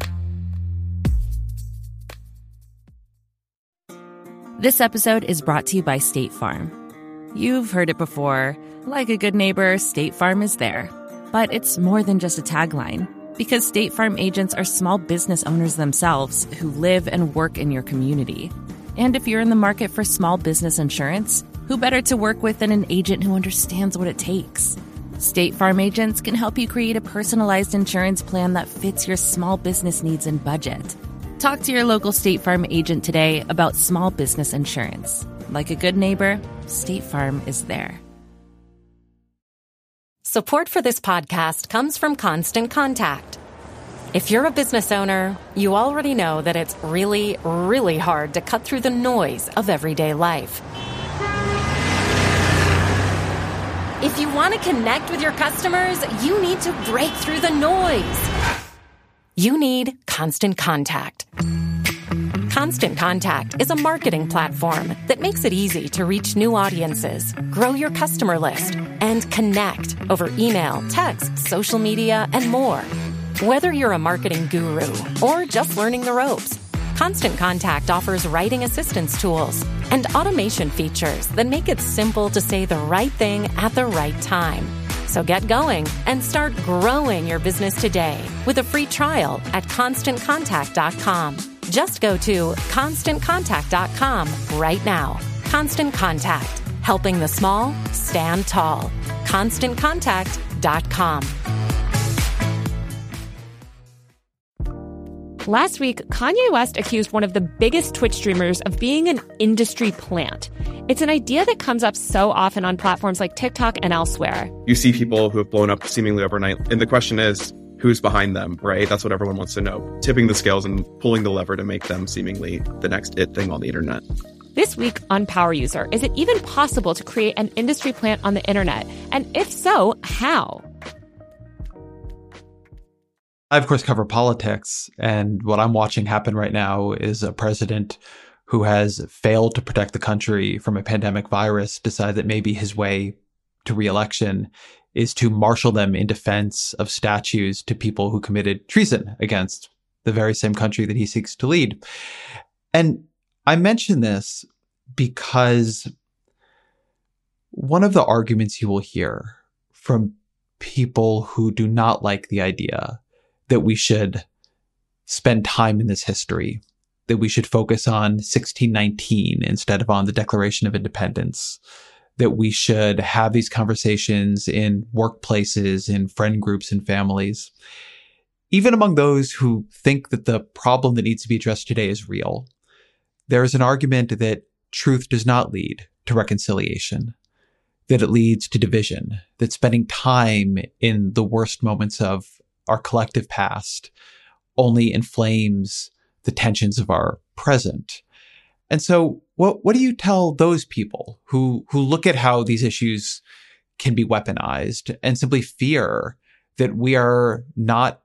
S2: This episode is brought to you by State Farm. You've heard it before. Like a good neighbor, State Farm is there. But it's more than just a tagline. Because State Farm agents are small business owners themselves who live and work in your community. And if you're in the market for small business insurance, who better to work with than an agent who understands what it takes? State Farm agents can help you create a personalized insurance plan that fits your small business needs and budget. Talk to your local State Farm agent today about small business insurance. Like a good neighbor, State Farm is there.
S6: Support for this podcast comes from Constant Contact. If you're a business owner, you already know that it's really, really hard to cut through the noise of everyday life. If you want to connect with your customers, you need to break through the noise. You need Constant Contact. Constant Contact is a marketing platform that makes it easy to reach new audiences, grow your customer list, and connect over email, text, social media, and more. Whether you're a marketing guru or just learning the ropes, Constant Contact offers writing assistance tools and automation features that make it simple to say the right thing at the right time. So get going and start growing your business today with a free trial at constant contact dot com. Just go to constant contact dot com right now. Constant Contact, helping the small stand tall. constant contact dot com.
S7: Last week, Kanye West accused one of the biggest Twitch streamers of being an industry plant. It's an idea that comes up so often on platforms like TikTok and elsewhere.
S8: You see people who have blown up seemingly overnight, and the question is, who's behind them, right? That's what everyone wants to know. Tipping the scales and pulling the lever to make them seemingly the next it thing on the internet.
S7: This week on Power User, is it even possible to create an industry plant on the internet? And if so, how?
S4: I, of course, cover politics, and what I'm watching happen right now is a president who has failed to protect the country from a pandemic virus decide that maybe his way to re-election is to marshal them in defense of statues to people who committed treason against the very same country that he seeks to lead. And I mention this because one of the arguments you will hear from people who do not like the idea that we should spend time in this history, that we should focus on sixteen nineteen instead of on the Declaration of Independence, that we should have these conversations in workplaces, in friend groups and families. Even among those who think that the problem that needs to be addressed today is real, there is an argument that truth does not lead to reconciliation, that it leads to division, that spending time in the worst moments of our collective past only inflames the tensions of our present. And so what what do you tell those people who who look at how these issues can be weaponized and simply fear that we are not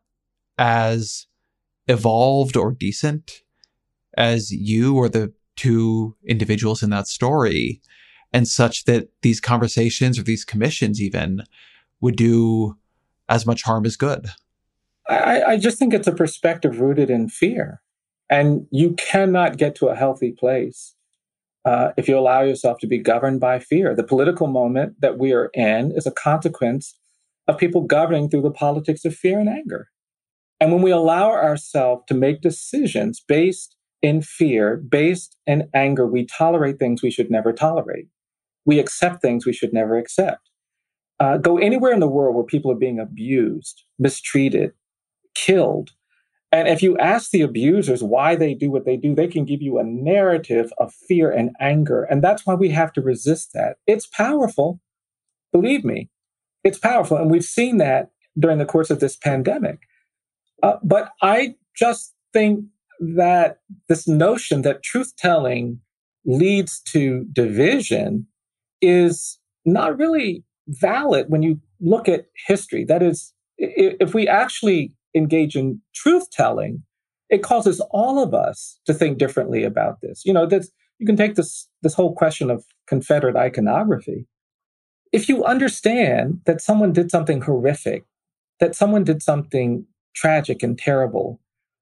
S4: as evolved or decent as you or the two individuals in that story, and such that these conversations or these commissions even would do as much harm as good?
S3: I, I just think it's a perspective rooted in fear. And you cannot get to a healthy place uh, if you allow yourself to be governed by fear. The political moment that we are in is a consequence of people governing through the politics of fear and anger. And when we allow ourselves to make decisions based in fear, based in anger, we tolerate things we should never tolerate. We accept things we should never accept. Uh, go anywhere in the world where people are being abused, mistreated, killed. And if you ask the abusers why they do what they do, they can give you a narrative of fear and anger. And that's why we have to resist that. It's powerful. Believe me, it's powerful. And we've seen that during the course of this pandemic. Uh, but I just think that this notion that truth-telling leads to division is not really valid when you look at history. That is, if we actually engage in truth-telling, it causes all of us to think differently about this. You know, that's, you can take this, this whole question of Confederate iconography. If you understand that someone did something horrific, that someone did something tragic and terrible,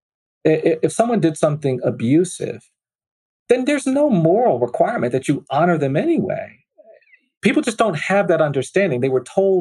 S3: if someone did something abusive, then there's no moral requirement that you honor them anyway. People just don't have that understanding. They were told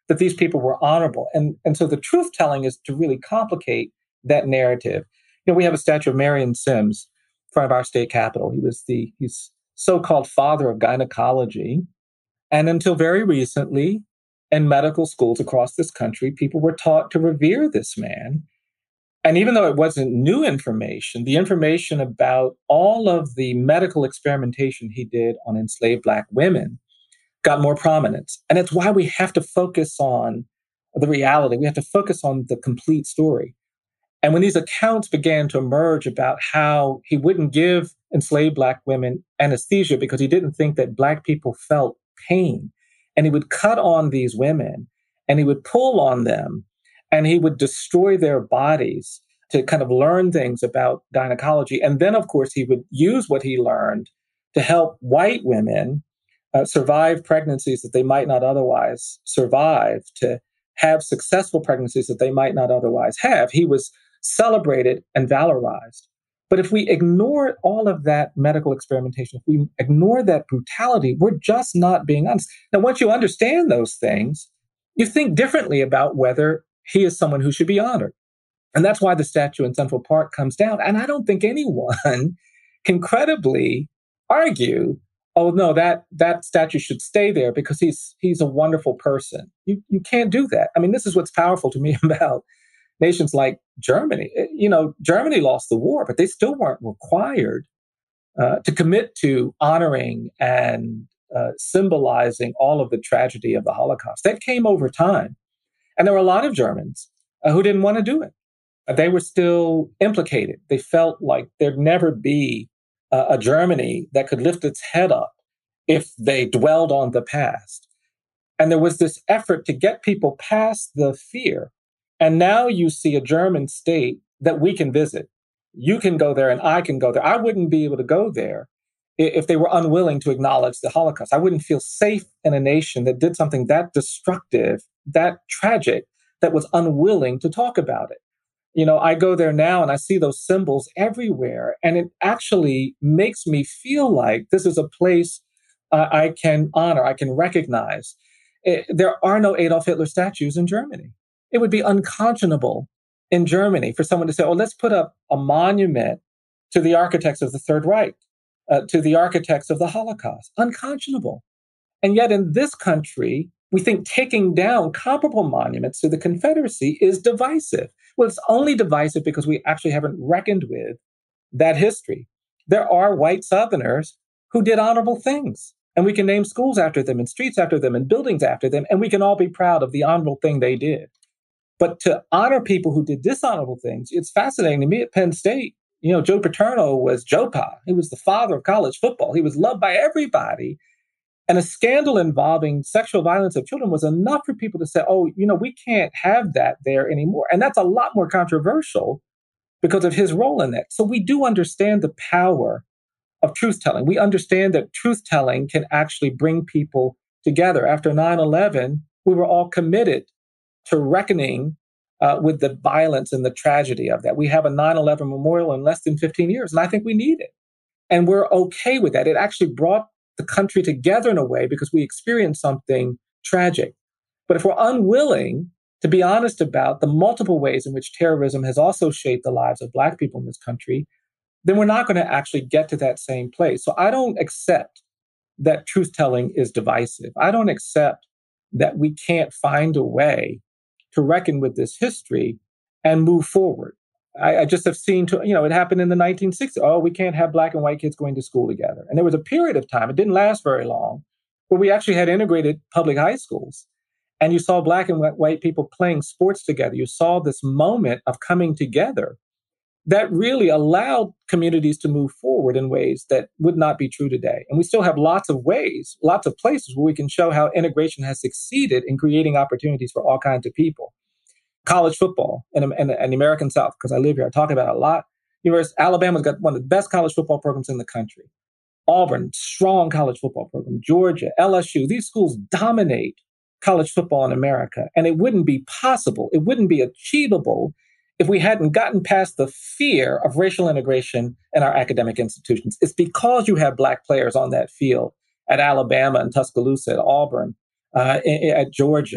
S3: that these people were honorable. And, and so the truth telling is to really complicate that narrative. You know, we have a statue of Marion Sims in front of our state capitol. He was the he's so-called father of gynecology. And until very recently, in medical schools across this country, people were taught to revere this man. And even though it wasn't new information, the information about all of the medical experimentation he did on enslaved Black women got more prominence. And it's why we have to focus on the reality. We have to focus on the complete story. And when these accounts began to emerge about how he wouldn't give enslaved Black women anesthesia because he didn't think that Black people felt pain, and he would cut on these women and he would pull on them and he would destroy their bodies to kind of learn things about gynecology. And then, of course, he would use what he learned to help white women uh, survive pregnancies that they might not otherwise survive, to have successful pregnancies that they might not otherwise have. He was celebrated and valorized. But if we ignore all of that medical experimentation, if we ignore that brutality, we're just not being honest. Now, once you understand those things, you think differently about whether he is someone who should be honored. And that's why the statue in Central Park comes down. And I don't think anyone can credibly argue, oh, no, that that statue should stay there because he's he's a wonderful person. You you can't do that. I mean, this is what's powerful to me about nations like Germany. You know, Germany lost the war, but they still weren't required uh, to commit to honoring and uh, symbolizing all of the tragedy of the Holocaust. That came over time. And there were a lot of Germans uh, who didn't want to do it. Uh, they were still implicated. They felt like there'd never be uh, a Germany that could lift its head up if they dwelled on the past. And there was this effort to get people past the fear. And now you see a German state that we can visit. You can go there and I can go there. I wouldn't be able to go there if they were unwilling to acknowledge the Holocaust. I wouldn't feel safe in a nation that did something that destructive, that tragic, that was unwilling to talk about it. You know, I go there now and I see those symbols everywhere. And it actually makes me feel like this is a place uh, I can honor, I can recognize. It, there are no Adolf Hitler statues in Germany. It would be unconscionable in Germany for someone to say, oh, let's put up a monument to the architects of the Third Reich, uh, to the architects of the Holocaust. Unconscionable. And yet in this country, we think taking down comparable monuments to the Confederacy is divisive. Well, it's only divisive because we actually haven't reckoned with that history. There are white Southerners who did honorable things, and we can name schools after them and streets after them and buildings after them, and we can all be proud of the honorable thing they did. But to honor people who did dishonorable things, it's fascinating to me at Penn State. You know, Joe Paterno was Joe Pa. He was the father of college football. He was loved by everybody. And a scandal involving sexual violence of children was enough for people to say, oh, you know, we can't have that there anymore. And that's a lot more controversial because of his role in that. So we do understand the power of truth-telling. We understand that truth-telling can actually bring people together. After nine eleven, we were all committed to reckoning uh, with the violence and the tragedy of that. We have a nine eleven memorial in less than fifteen years, and I think we need it. And we're okay with that. It actually brought the country together in a way because we experienced something tragic. But if we're unwilling to be honest about the multiple ways in which terrorism has also shaped the lives of Black people in this country, then we're not going to actually get to that same place. So I don't accept that truth-telling is divisive. I don't accept that we can't find a way to reckon with this history and move forward. I, I just have seen, to, you know, it happened in the nineteen sixties. Oh, we can't have Black and white kids going to school together. And there was a period of time, it didn't last very long, where we actually had integrated public high schools. And you saw Black and white people playing sports together. You saw this moment of coming together that really allowed communities to move forward in ways that would not be true today. And we still have lots of ways, lots of places where we can show how integration has succeeded in creating opportunities for all kinds of people. College football in, in, in the American South, because I live here, I talk about it a lot. University, Alabama's got one of the best college football programs in the country. Auburn, strong college football program. Georgia, L S U, these schools dominate college football in America. And it wouldn't be possible, it wouldn't be achievable if we hadn't gotten past the fear of racial integration in our academic institutions. It's because you have Black players on that field at Alabama and Tuscaloosa, at Auburn, uh, at Georgia,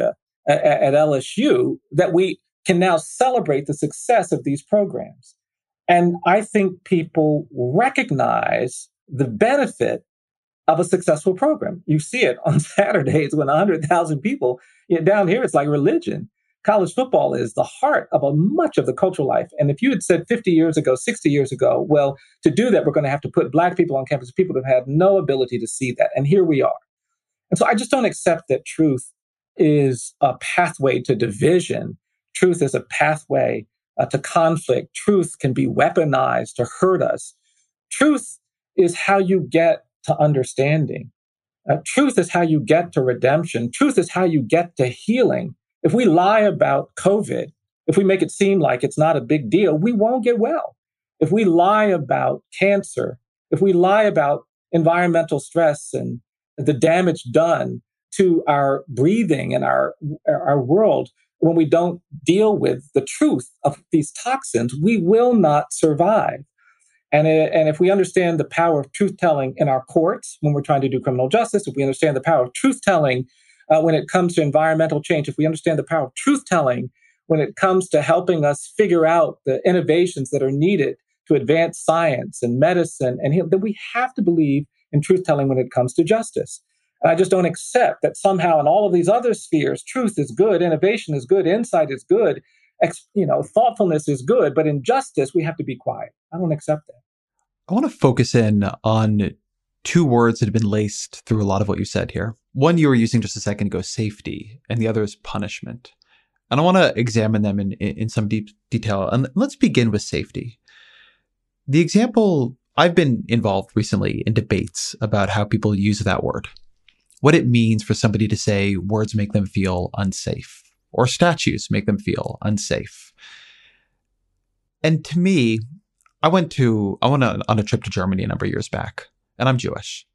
S3: at, at L S U that we can now celebrate the success of these programs. And I think people recognize the benefit of a successful program. You see it on Saturdays when one hundred thousand people, you know, down here, it's like religion. College football is the heart of a, much of the cultural life. And if you had said fifty years ago, sixty years ago, well, to do that, we're going to have to put Black people on campus, people who have had no ability to see that. And here we are. And so I just don't accept that truth is a pathway to division. Truth is a pathway uh, to conflict. Truth can be weaponized to hurt us. Truth is how you get to understanding. Uh, truth is how you get to redemption. Truth is how you get to healing. If we lie about COVID, if we make it seem like it's not a big deal, we won't get well. If we lie about cancer, if we lie about environmental stress and the damage done to our breathing and our, our world, when we don't deal with the truth of these toxins, we will not survive. And, and if we understand the power of truth-telling in our courts when we're trying to do criminal justice, if we understand the power of truth-telling uh, when it comes to environmental change, if we understand the power of truth-telling when it comes to helping us figure out the innovations that are needed to advance science and medicine, and heal, then we have to believe in truth-telling when it comes to justice. And I just don't accept that somehow in all of these other spheres, truth is good, innovation is good, insight is good, ex, you know, thoughtfulness is good, but in justice, we have to be quiet. I don't accept that.
S4: I want to focus in on two words that have been laced through a lot of what you said here. One you were using just a second ago, safety, and the other is punishment. And I want to examine them in, in some deep detail. And let's begin with safety. The example, I've been involved recently in debates about how people use that word, what it means for somebody to say words make them feel unsafe or statues make them feel unsafe. And to me, I went to, I went on a trip to Germany a number of years back, and I'm Jewish.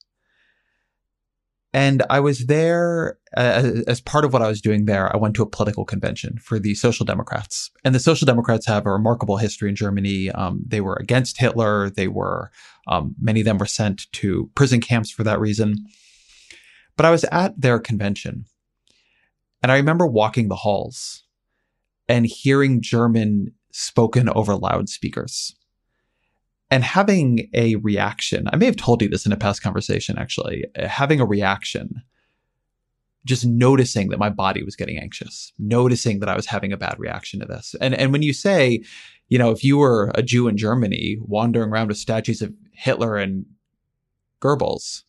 S4: And I was there, uh, as part of what I was doing there, I went to a political convention for the Social Democrats. And the Social Democrats have a remarkable history in Germany. Um, they were against Hitler. They were, um, many of them were sent to prison camps for that reason. But I was at their convention, and I remember walking the halls and hearing German spoken over loudspeakers. And having a reaction, I may have told you this in a past conversation, actually, having a reaction, just noticing that my body was getting anxious, noticing that I was having a bad reaction to this. And and when you say, you know, if you were a Jew in Germany wandering around with statues of Hitler and Goebbels,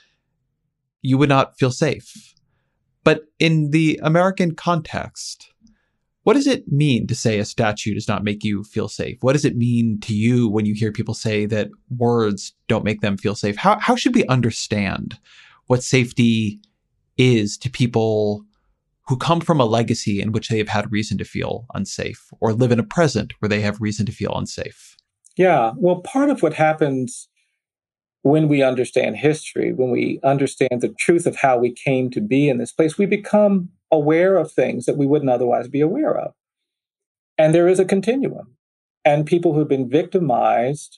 S4: you would not feel safe. But in the American context, what does it mean to say a statue does not make you feel safe? What does it mean to you when you hear people say that words don't make them feel safe? How how should we understand what safety is to people who come from a legacy in which they have had reason to feel unsafe, or live in a present where they have reason to feel unsafe?
S3: Yeah, well, part of what happens when we understand history, when we understand the truth of how we came to be in this place, we become aware of things that we wouldn't otherwise be aware of. And there is a continuum. And people who've been victimized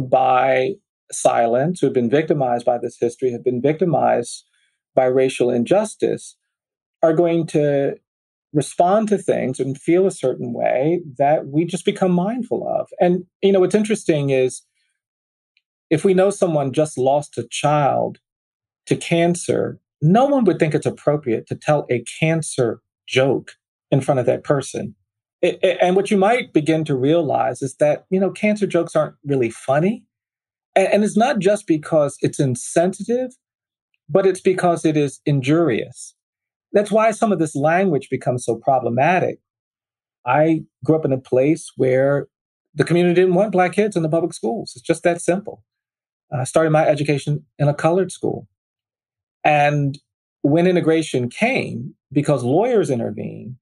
S3: by silence, who have been victimized by this history, have been victimized by racial injustice, are going to respond to things and feel a certain way that we just become mindful of. And, you know, what's interesting is if we know someone just lost a child to cancer, no one would think it's appropriate to tell a cancer joke in front of that person. It, it, and what you might begin to realize is that, you know, cancer jokes aren't really funny. And, and it's not just because it's insensitive, but it's because it is injurious. That's why some of this language becomes so problematic. I grew up in a place where the community didn't want Black kids in the public schools. It's just that simple. I started my education in a colored school. And when integration came, because lawyers intervened,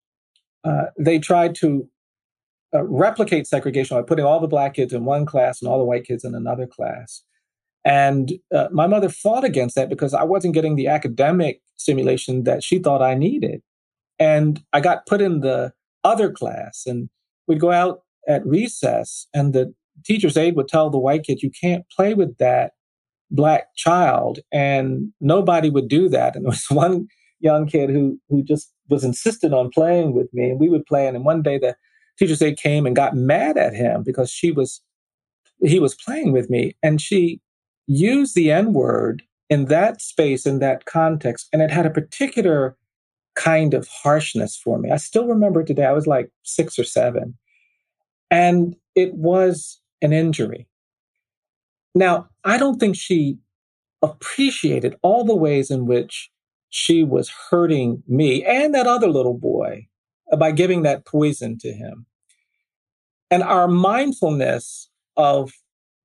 S3: uh, they tried to uh, replicate segregation by putting all the Black kids in one class and all the white kids in another class. And uh, my mother fought against that because I wasn't getting the academic stimulation that she thought I needed. And I got put in the other class, and we'd go out at recess, and the teacher's aide would tell the white kid, you can't play with that Black child. And nobody would do that. And there was one young kid who who just was insistent on playing with me, and we would play. And one day the teacher's aide came and got mad at him because she was he was playing with me, and she used the N-word in that space, in that context, and it had a particular kind of harshness for me. I still remember it today. I was like six or seven, and it was an injury. Now, I don't think she appreciated all the ways in which she was hurting me and that other little boy by giving that poison to him. And our mindfulness of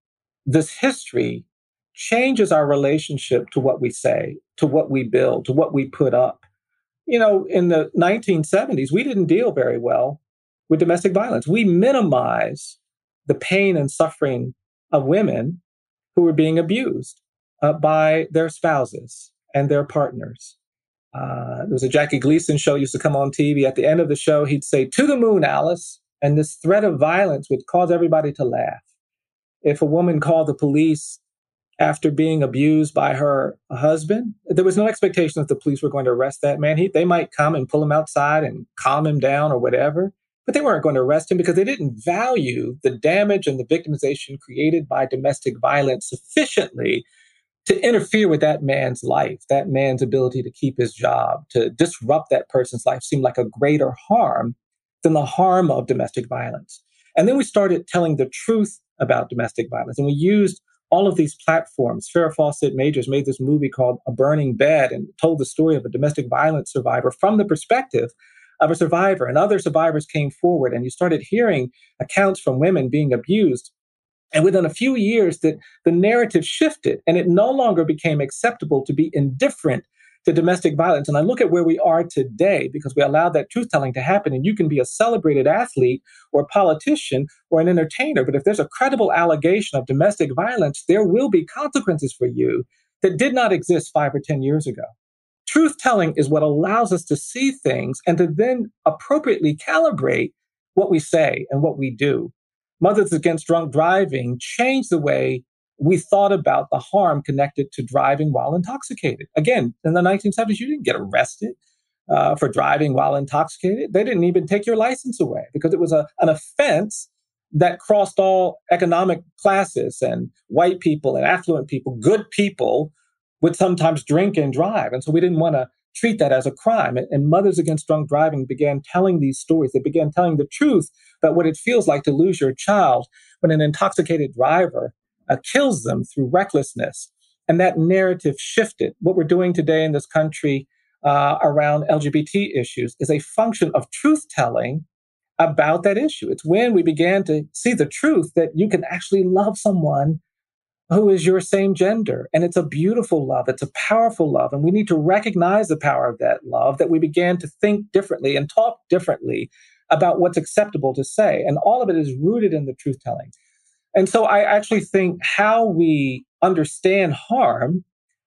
S3: this history changes our relationship to what we say, to what we build, to what we put up. You know, in the nineteen seventies, we didn't deal very well with domestic violence. We minimize the pain and suffering of women who were being abused uh, by their spouses and their partners. Uh, there was a Jackie Gleason show used to come on T V. At the end of the show, he'd say, "To the moon, Alice." And this threat of violence would cause everybody to laugh. If a woman called the police after being abused by her husband, there was no expectation that the police were going to arrest that man. He, they might come and pull him outside and calm him down or whatever, but they weren't going to arrest him because they didn't value the damage and the victimization created by domestic violence sufficiently to interfere with that man's life, that man's ability to keep his job, to disrupt that person's life seemed like a greater harm than the harm of domestic violence. And then we started telling the truth about domestic violence. And we used all of these platforms. Farrah Fawcett Majors made this movie called A Burning Bed and told the story of a domestic violence survivor from the perspective of a survivor. And other survivors came forward, and you started hearing accounts from women being abused. And within a few years, that the narrative shifted, and it no longer became acceptable to be indifferent to domestic violence. And I look at where we are today because we allowed that truth-telling to happen. And you can be a celebrated athlete or politician or an entertainer, but if there's a credible allegation of domestic violence, there will be consequences for you that did not exist five or ten years ago. Truth-telling is what allows us to see things and to then appropriately calibrate what we say and what we do. Mothers Against Drunk Driving changed the way we thought about the harm connected to driving while intoxicated. Again, in the nineteen seventies, you didn't get arrested uh, for driving while intoxicated. They didn't even take your license away because it was a, an offense that crossed all economic classes, and white people and affluent people, good people, would sometimes drink and drive. And so we didn't want to treat that as a crime. And, and Mothers Against Drunk Driving began telling these stories. They began telling the truth about what it feels like to lose your child when an intoxicated driver uh, kills them through recklessness. And that narrative shifted. What we're doing today in this country uh, around L G B T issues is a function of truth-telling about that issue. It's when we began to see the truth that you can actually love someone who is your same gender. And it's a beautiful love. It's a powerful love. And we need to recognize the power of that love, that we began to think differently and talk differently about what's acceptable to say. And all of it is rooted in the truth-telling. And so I actually think how we understand harm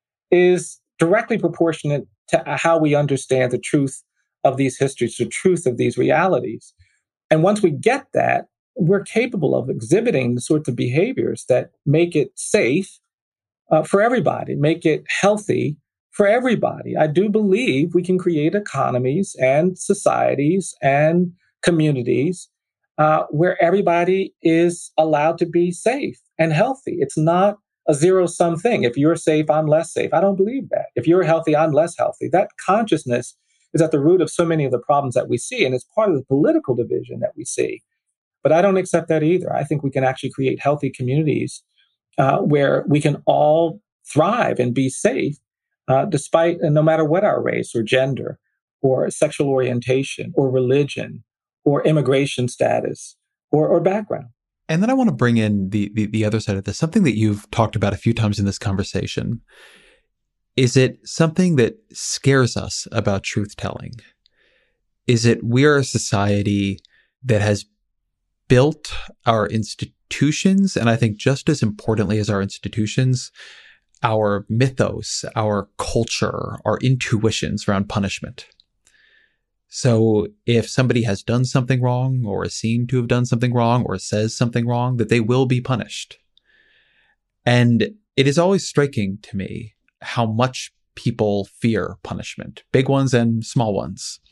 S3: is directly proportionate to how we understand the truth of these histories, the truth of these realities. And once we get that, we're capable of exhibiting the sorts of behaviors that make it safe uh, for everybody, make it healthy for everybody. I do believe we can create economies and societies and communities uh, where everybody is allowed to be safe and healthy. It's not a zero-sum thing. If you're safe, I'm less safe. I don't believe that. If you're healthy, I'm less healthy. That consciousness is at the root of so many of the problems that we see, and it's part of the political division that we see. But I don't accept that either. I think we can actually create healthy communities uh, where we can all thrive and be safe, uh, despite and no matter what our race or gender or sexual orientation or religion or immigration status or, or background.
S4: And then I want to bring in the, the the other side of this, something that you've talked about a few times in this conversation. Is it something that scares us about truth-telling? Is it we're a society that has built our institutions, and I think just as importantly as our institutions, our mythos, our culture, our intuitions around punishment. So if somebody has done something wrong or is seen to have done something wrong or says something wrong, that they will be punished. And it is always striking to me how much people fear punishment, big ones and small ones.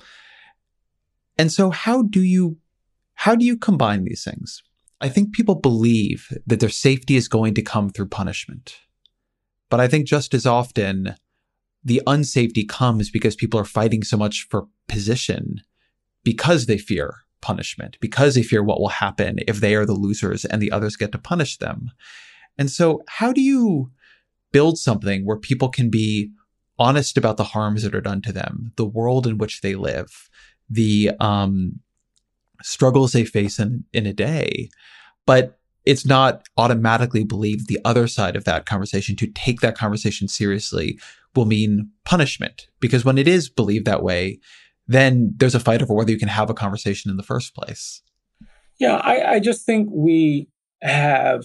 S4: And so how do you how do you combine these things? I think people believe that their safety is going to come through punishment. But I think just as often, the unsafety comes because people are fighting so much for position because they fear punishment, because they fear what will happen if they are the losers and the others get to punish them. And so how do you build something where people can be honest about the harms that are done to them, the world in which they live, the um, struggles they face in, in a day, but it's not automatically believed the other side of that conversation, to take that conversation seriously, will mean punishment? Because when it is believed that way, then there's a fight over whether you can have a conversation in the first place.
S3: Yeah, I, I just think we have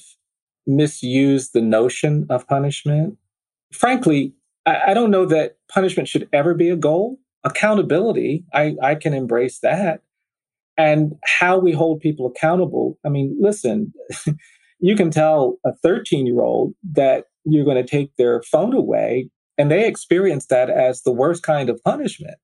S3: misused the notion of punishment. Frankly, I, I don't know that punishment should ever be a goal. Accountability, I, I can embrace that. And how we hold people accountable. I mean, listen, you can tell a thirteen-year-old that you're going to take their phone away, and they experience that as the worst kind of punishment.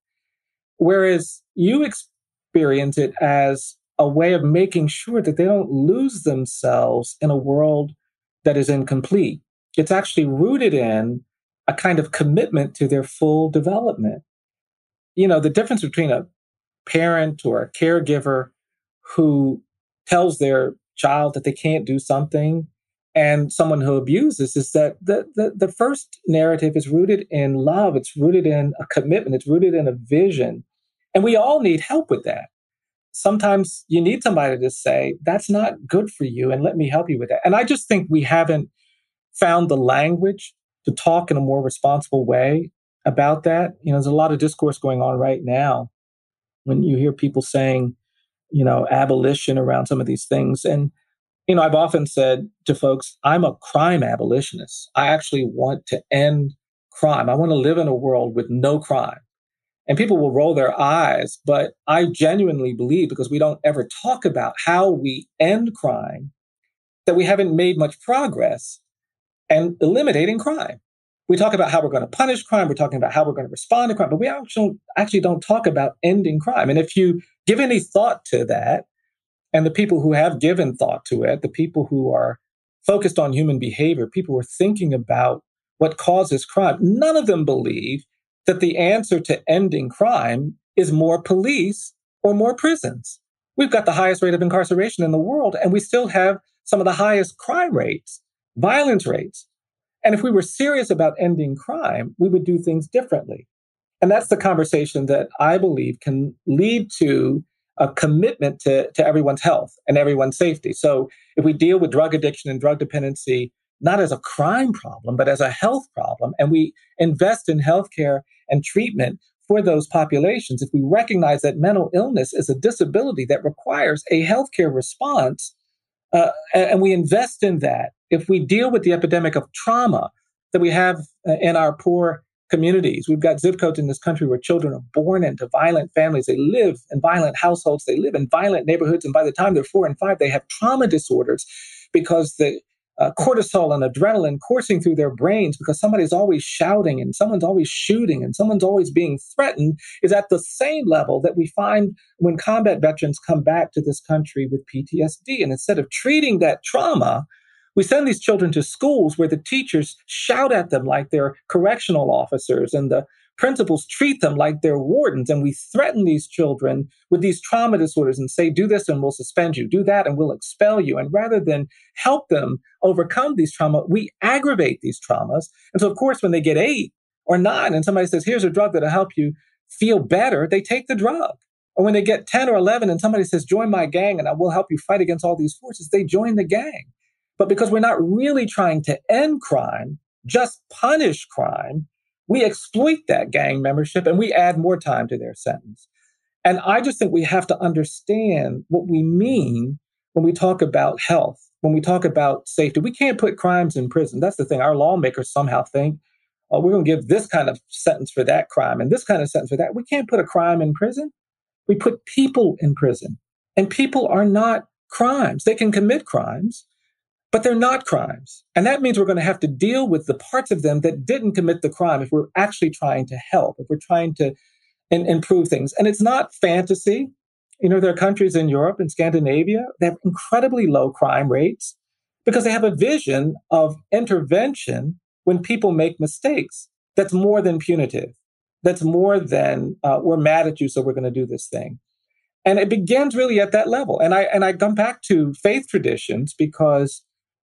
S3: Whereas you experience it as a way of making sure that they don't lose themselves in a world that is incomplete. It's actually rooted in a kind of commitment to their full development. You know, the difference between a parent or a caregiver who tells their child that they can't do something and someone who abuses is that the, the, the first narrative is rooted in love. It's rooted in a commitment. It's rooted in a vision. And we all need help with that. Sometimes you need somebody to say, that's not good for you, and let me help you with that. And I just think we haven't found the language to talk in a more responsible way about that. You know, there's a lot of discourse going on right now when you hear people saying, you know, abolition around some of these things. And, you know, I've often said to folks, I'm a crime abolitionist. I actually want to end crime. I want to live in a world with no crime. And people will roll their eyes, but I genuinely believe, because we don't ever talk about how we end crime, that we haven't made much progress in eliminating crime. We talk about how we're going to punish crime. We're talking about how we're going to respond to crime, but we actually, actually don't talk about ending crime. And if you give any thought to that, and the people who have given thought to it, the people who are focused on human behavior, people who are thinking about what causes crime, none of them believe that the answer to ending crime is more police or more prisons. We've got the highest rate of incarceration in the world, and we still have some of the highest crime rates, violence rates. And if we were serious about ending crime, we would do things differently. And that's the conversation that I believe can lead to a commitment to, to everyone's health and everyone's safety. So if we deal with drug addiction and drug dependency, not as a crime problem, but as a health problem, and we invest in healthcare and treatment for those populations, if we recognize that mental illness is a disability that requires a healthcare response, uh, and we invest in that, if we deal with the epidemic of trauma that we have in our poor communities, we've got zip codes in this country where children are born into violent families. They live in violent households. They live in violent neighborhoods. And by the time they're four and five, they have trauma disorders because the uh, cortisol and adrenaline coursing through their brains because somebody's always shouting and someone's always shooting and someone's always being threatened is at the same level that we find when combat veterans come back to this country with P T S D. And instead of treating that trauma, we send these children to schools where the teachers shout at them like they're correctional officers and the principals treat them like they're wardens. And we threaten these children with these trauma disorders and say, do this and we'll suspend you, do that and we'll expel you. And rather than help them overcome these trauma, we aggravate these traumas. And so, of course, when they get eight or nine and somebody says, here's a drug that'll help you feel better, they take the drug. Or when they get ten or eleven and somebody says, join my gang and I will help you fight against all these forces, they join the gang. But because we're not really trying to end crime, just punish crime, we exploit that gang membership and we add more time to their sentence. And I just think we have to understand what we mean when we talk about health, when we talk about safety. We can't put crimes in prison. That's the thing. Our lawmakers somehow think, oh, we're going to give this kind of sentence for that crime and this kind of sentence for that. We can't put a crime in prison. We put people in prison. And people are not crimes. They can commit crimes. but they're not crimes. And that means we're going to have to deal with the parts of them that didn't commit the crime if we're actually trying to help, if we're trying to in, improve things. And it's not fantasy. You know, there are countries in Europe and Scandinavia that have incredibly low crime rates because they have a vision of intervention when people make mistakes. That's more than punitive. That's more than uh, we're mad at you, so we're going to do this thing. And it begins really at that level. And I and I come back to faith traditions because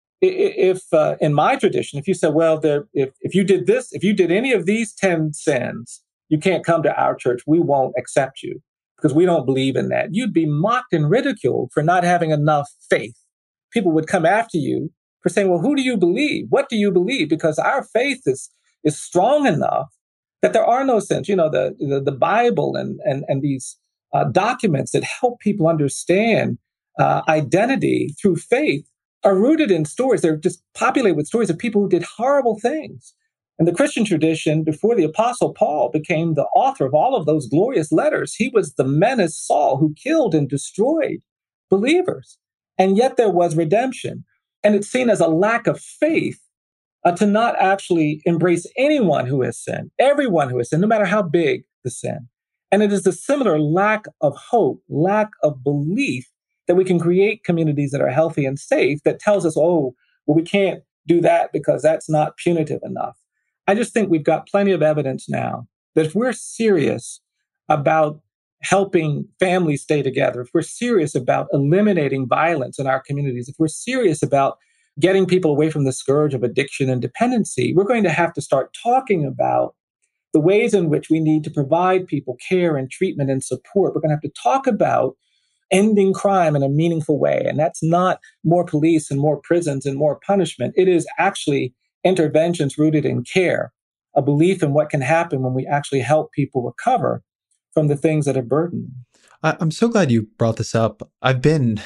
S3: if uh, in my tradition, if you said, well, there, if if you did this, if you did any of these ten sins, you can't come to our church. We won't accept you because we don't believe in that. You'd be mocked and ridiculed for not having enough faith. People would come after you for saying, well, who do you believe? What do you believe? Because our faith is is strong enough that there are no sins. You know, the the, the Bible and and and these uh, documents that help people understand uh, identity through faith are rooted in stories. They're just populated with stories of people who did horrible things. And the Christian tradition, before the Apostle Paul became the author of all of those glorious letters, he was the menace Saul who killed and destroyed believers. And yet there was redemption. And it's seen as a lack of faith uh, to not actually embrace anyone who has sinned, everyone who has sinned, no matter how big the sin. And it is a similar lack of hope, lack of belief that we can create communities that are healthy and safe that tells us, oh, well, we can't do that because that's not punitive enough. I just think we've got plenty of evidence now that if we're serious about helping families stay together, if we're serious about eliminating violence in our communities, if we're serious about getting people away from the scourge of addiction and dependency, we're going to have to start talking about the ways in which we need to provide people care and treatment and support. We're going to have to talk about ending crime in a meaningful way. And that's not more police and more prisons and more punishment. It is actually interventions rooted in care, a belief in what can happen when we actually help people recover from the things that have burdened them.
S4: I'm so glad you brought this up. I've been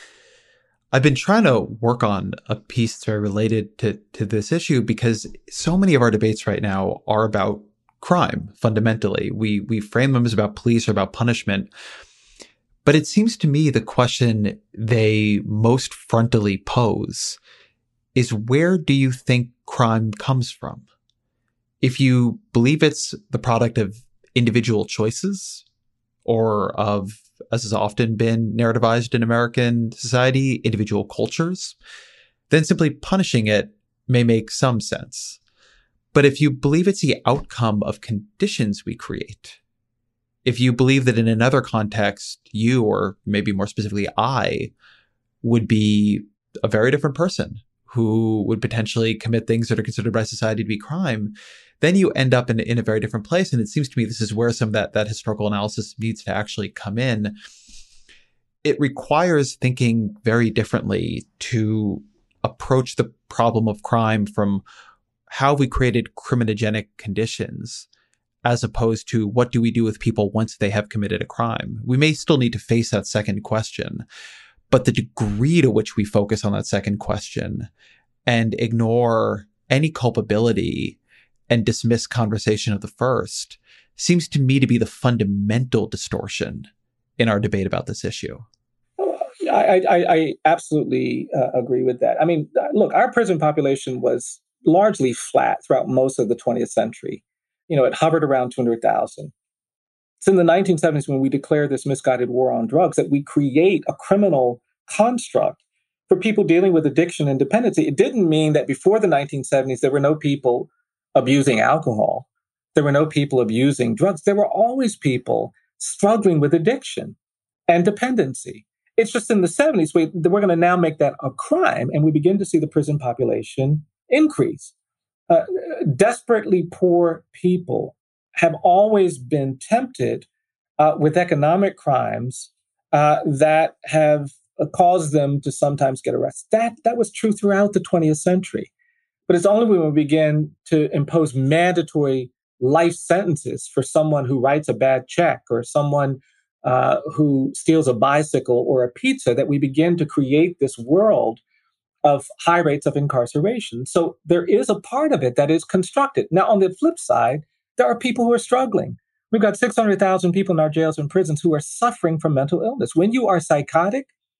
S4: I've been trying to work on a piece that's related to, to this issue because so many of our debates right now are about crime, fundamentally. We we frame them as about police or about punishment. But it seems to me the question they most frontally pose is, where do you think crime comes from? If you believe it's the product of individual choices or of, as has often been narrativized in American society, individual cultures, then simply punishing it may make some sense. But if you believe it's the outcome of conditions we create, if you believe that in another context, you, or maybe more specifically I, would be a very different person who would potentially commit things that are considered by society to be crime, then you end up in, in a very different place. And it seems to me this is where some of that, that historical analysis needs to actually come in. It requires thinking very differently to approach the problem of crime from how we created criminogenic conditions, as opposed to what do we do with people once they have committed a crime. We may still need to face that second question, but the degree to which we focus on that second question and ignore any culpability and dismiss conversation of the first seems to me to be the fundamental distortion in our debate about this issue.
S3: I, I, I absolutely uh, agree with that. I mean, look, our prison population was largely flat throughout most of the twentieth century. You know, it hovered around two hundred thousand. It's in the nineteen seventies when we declare this misguided war on drugs that we create a criminal construct for people dealing with addiction and dependency. It didn't mean that before the nineteen seventies, there were no people abusing alcohol. There were no people abusing drugs. There were always people struggling with addiction and dependency. It's just in the seventies, we, we're going to now make that a crime, and we begin to see the prison population increase. Uh, desperately poor people have always been tempted uh, with economic crimes uh, that have uh, caused them to sometimes get arrested. That, that was true throughout the twentieth century. But it's only when we begin to impose mandatory life sentences for someone who writes a bad check or someone uh, who steals a bicycle or a pizza that we begin to create this world of high rates of incarceration. So there is a part of it that is constructed. Now, on the flip side, there are people who are struggling. We've got six hundred thousand people in our jails and prisons who are suffering from mental illness. When you are psychotic,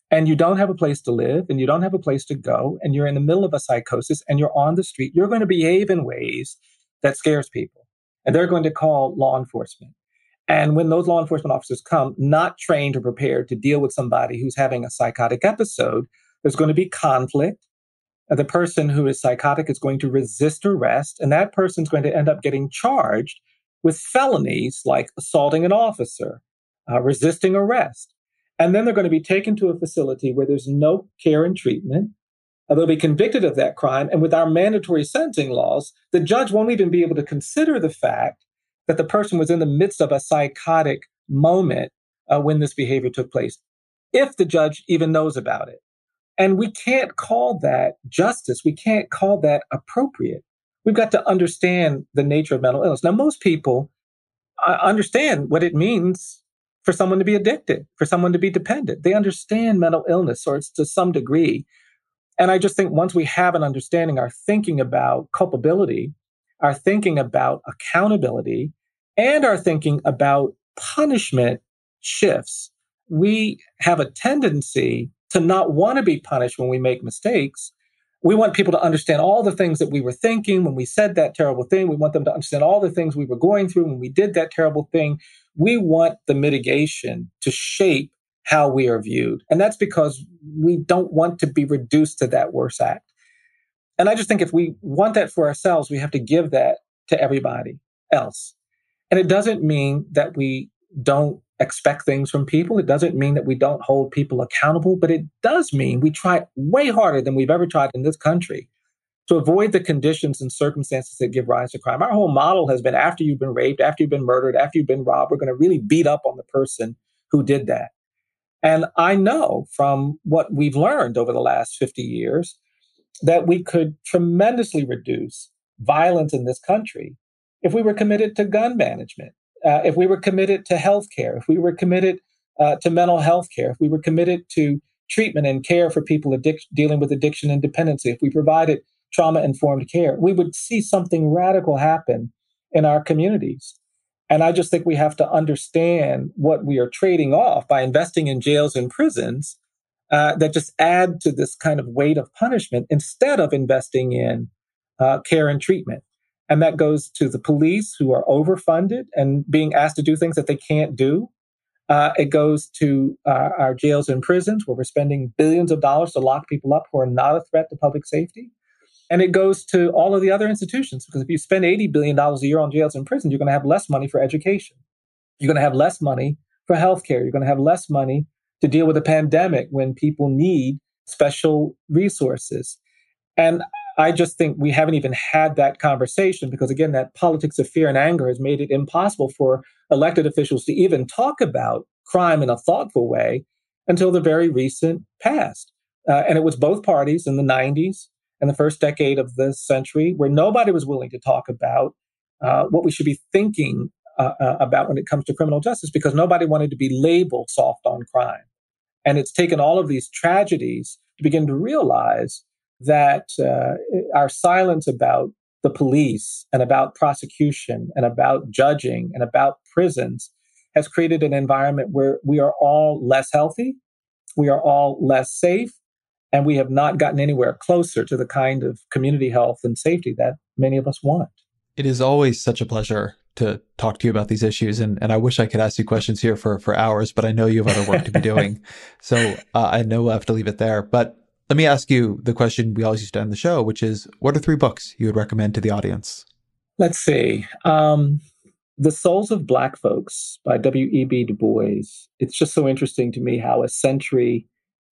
S3: and you don't have a place to live and you don't have a place to go and you're in the middle of a psychosis and you're on the street, you're going to behave in ways that scares people. And they're going to call law enforcement. And when those law enforcement officers come, not trained or prepared to deal with somebody who's having a psychotic episode, there's going to be conflict. The person who is psychotic is going to resist arrest, and that person's going to end up getting charged with felonies like assaulting an officer, uh, resisting arrest. And then they're going to be taken to a facility where there's no care and treatment. Uh, they'll be convicted of that crime. And with our mandatory sentencing laws, the judge won't even be able to consider the fact that the person was in the midst of a psychotic moment uh, when this behavior took place, if the judge even knows about it. And we can't call that justice. We can't call that appropriate. We've got to understand the nature of mental illness. Now, most people uh, understand what it means for someone to be addicted, for someone to be dependent. They understand mental illness, or it's to some degree. And I just think once we have an understanding, our thinking about culpability, our thinking about accountability, and our thinking about punishment shifts, we have a tendency to not want to be punished when we make mistakes. We want people to understand all the things that we were thinking when we said that terrible thing. We want them to understand all the things we were going through when we did that terrible thing. We want the mitigation to shape how we are viewed. And that's because we don't want to be reduced to that worst act. And I just think if we want that for ourselves, we have to give that to everybody else. And it doesn't mean that we don't expect things from people. It doesn't mean that we don't hold people accountable, but it does mean we try way harder than we've ever tried in this country to avoid the conditions and circumstances that give rise to crime. Our whole model has been after you've been raped, after you've been murdered, after you've been robbed, we're going to really beat up on the person who did that. And I know from what we've learned over the last fifty years that we could tremendously reduce violence in this country if we were committed to gun management. Uh, if we were committed to healthcare, if we were committed uh, to mental health care, if we were committed to treatment and care for people addic- dealing with addiction and dependency, if we provided trauma-informed care, we would see something radical happen in our communities. And I just think we have to understand what we are trading off by investing in jails and prisons uh, that just add to this kind of weight of punishment instead of investing in uh, care and treatment. And that goes to the police, who are overfunded and being asked to do things that they can't do. Uh, it goes to uh, our jails and prisons, where we're spending billions of dollars to lock people up who are not a threat to public safety. And it goes to all of the other institutions, because if you spend eighty billion dollars a year on jails and prisons, you're going to have less money for education. You're going to have less money for healthcare. You're going to have less money to deal with a pandemic when people need special resources. And I just think we haven't even had that conversation because, again, that politics of fear and anger has made it impossible for elected officials to even talk about crime in a thoughtful way until the very recent past. Uh, and it was both parties in the nineties and the first decade of this century where nobody was willing to talk about uh, what we should be thinking uh, uh, about when it comes to criminal justice, because nobody wanted to be labeled soft on crime. And it's taken all of these tragedies to begin to realize that uh, our silence about the police and about prosecution and about judging and about prisons has created an environment where we are all less healthy, we are all less safe, and we have not gotten anywhere closer to the kind of community health and safety that many of us want.
S4: It is always such a pleasure to talk to you about these issues. And, and I wish I could ask you questions here for, for hours, but I know you have other work to be doing. So uh, I know we'll have to leave it there. But let me ask you the question we always used to end the show, which is, what are three books you would recommend to the audience?
S3: Let's see. Um, The Souls of Black Folks by W E B Du Bois. It's just so interesting to me how a century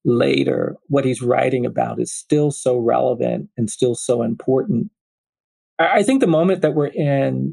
S3: later, what he's writing about is still so relevant and still so important. I think the moment that we're in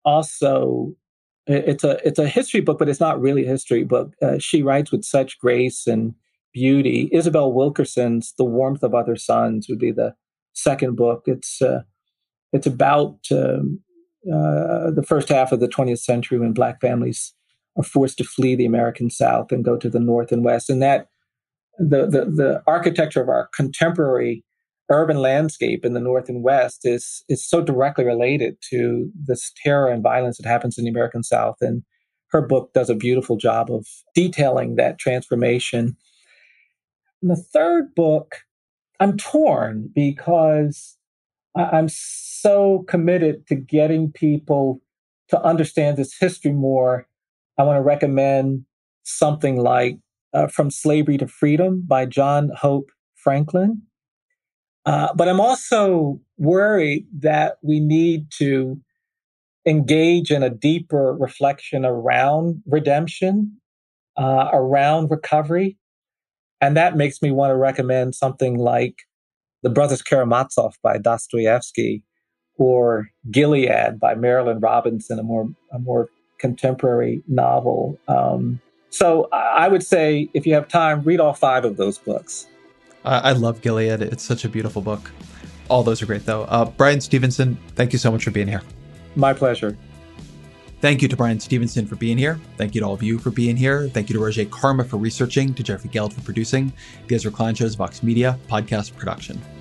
S3: also, it's a it's a history book, but it's not really a history book. Uh, she writes with such grace and beauty. Isabel Wilkerson's The Warmth of Other Suns would be the second book. It's uh, it's about um, uh, the first half of the twentieth century when Black families are forced to flee the American South and go to the North and West. And that the the, the architecture of our contemporary urban landscape in the North and West is is so directly related to this terror and violence that happens in the American South. And her book does a beautiful job of detailing that transformation. And the third book, I'm torn because I'm so committed to getting people to understand this history more. I want to recommend something like uh, From Slavery to Freedom by John Hope Franklin. Uh, but I'm also worried that we need to engage in a deeper reflection around redemption, uh, around recovery. And that makes me want to recommend something like The Brothers Karamazov by Dostoevsky, or Gilead by Marilynne Robinson, a more a more contemporary novel. Um, so I would say, if you have time, read all five of those books.
S4: I love Gilead. It's such a beautiful book. All those are great, though. Uh, Bryan Stevenson, thank you so much for being here.
S3: My pleasure.
S4: Thank you to Bryan Stevenson for being here. Thank you to all of you for being here. Thank you to Roger Karma for researching, to Jeffrey Geld for producing. The Ezra Klein Show's Vox Media podcast production.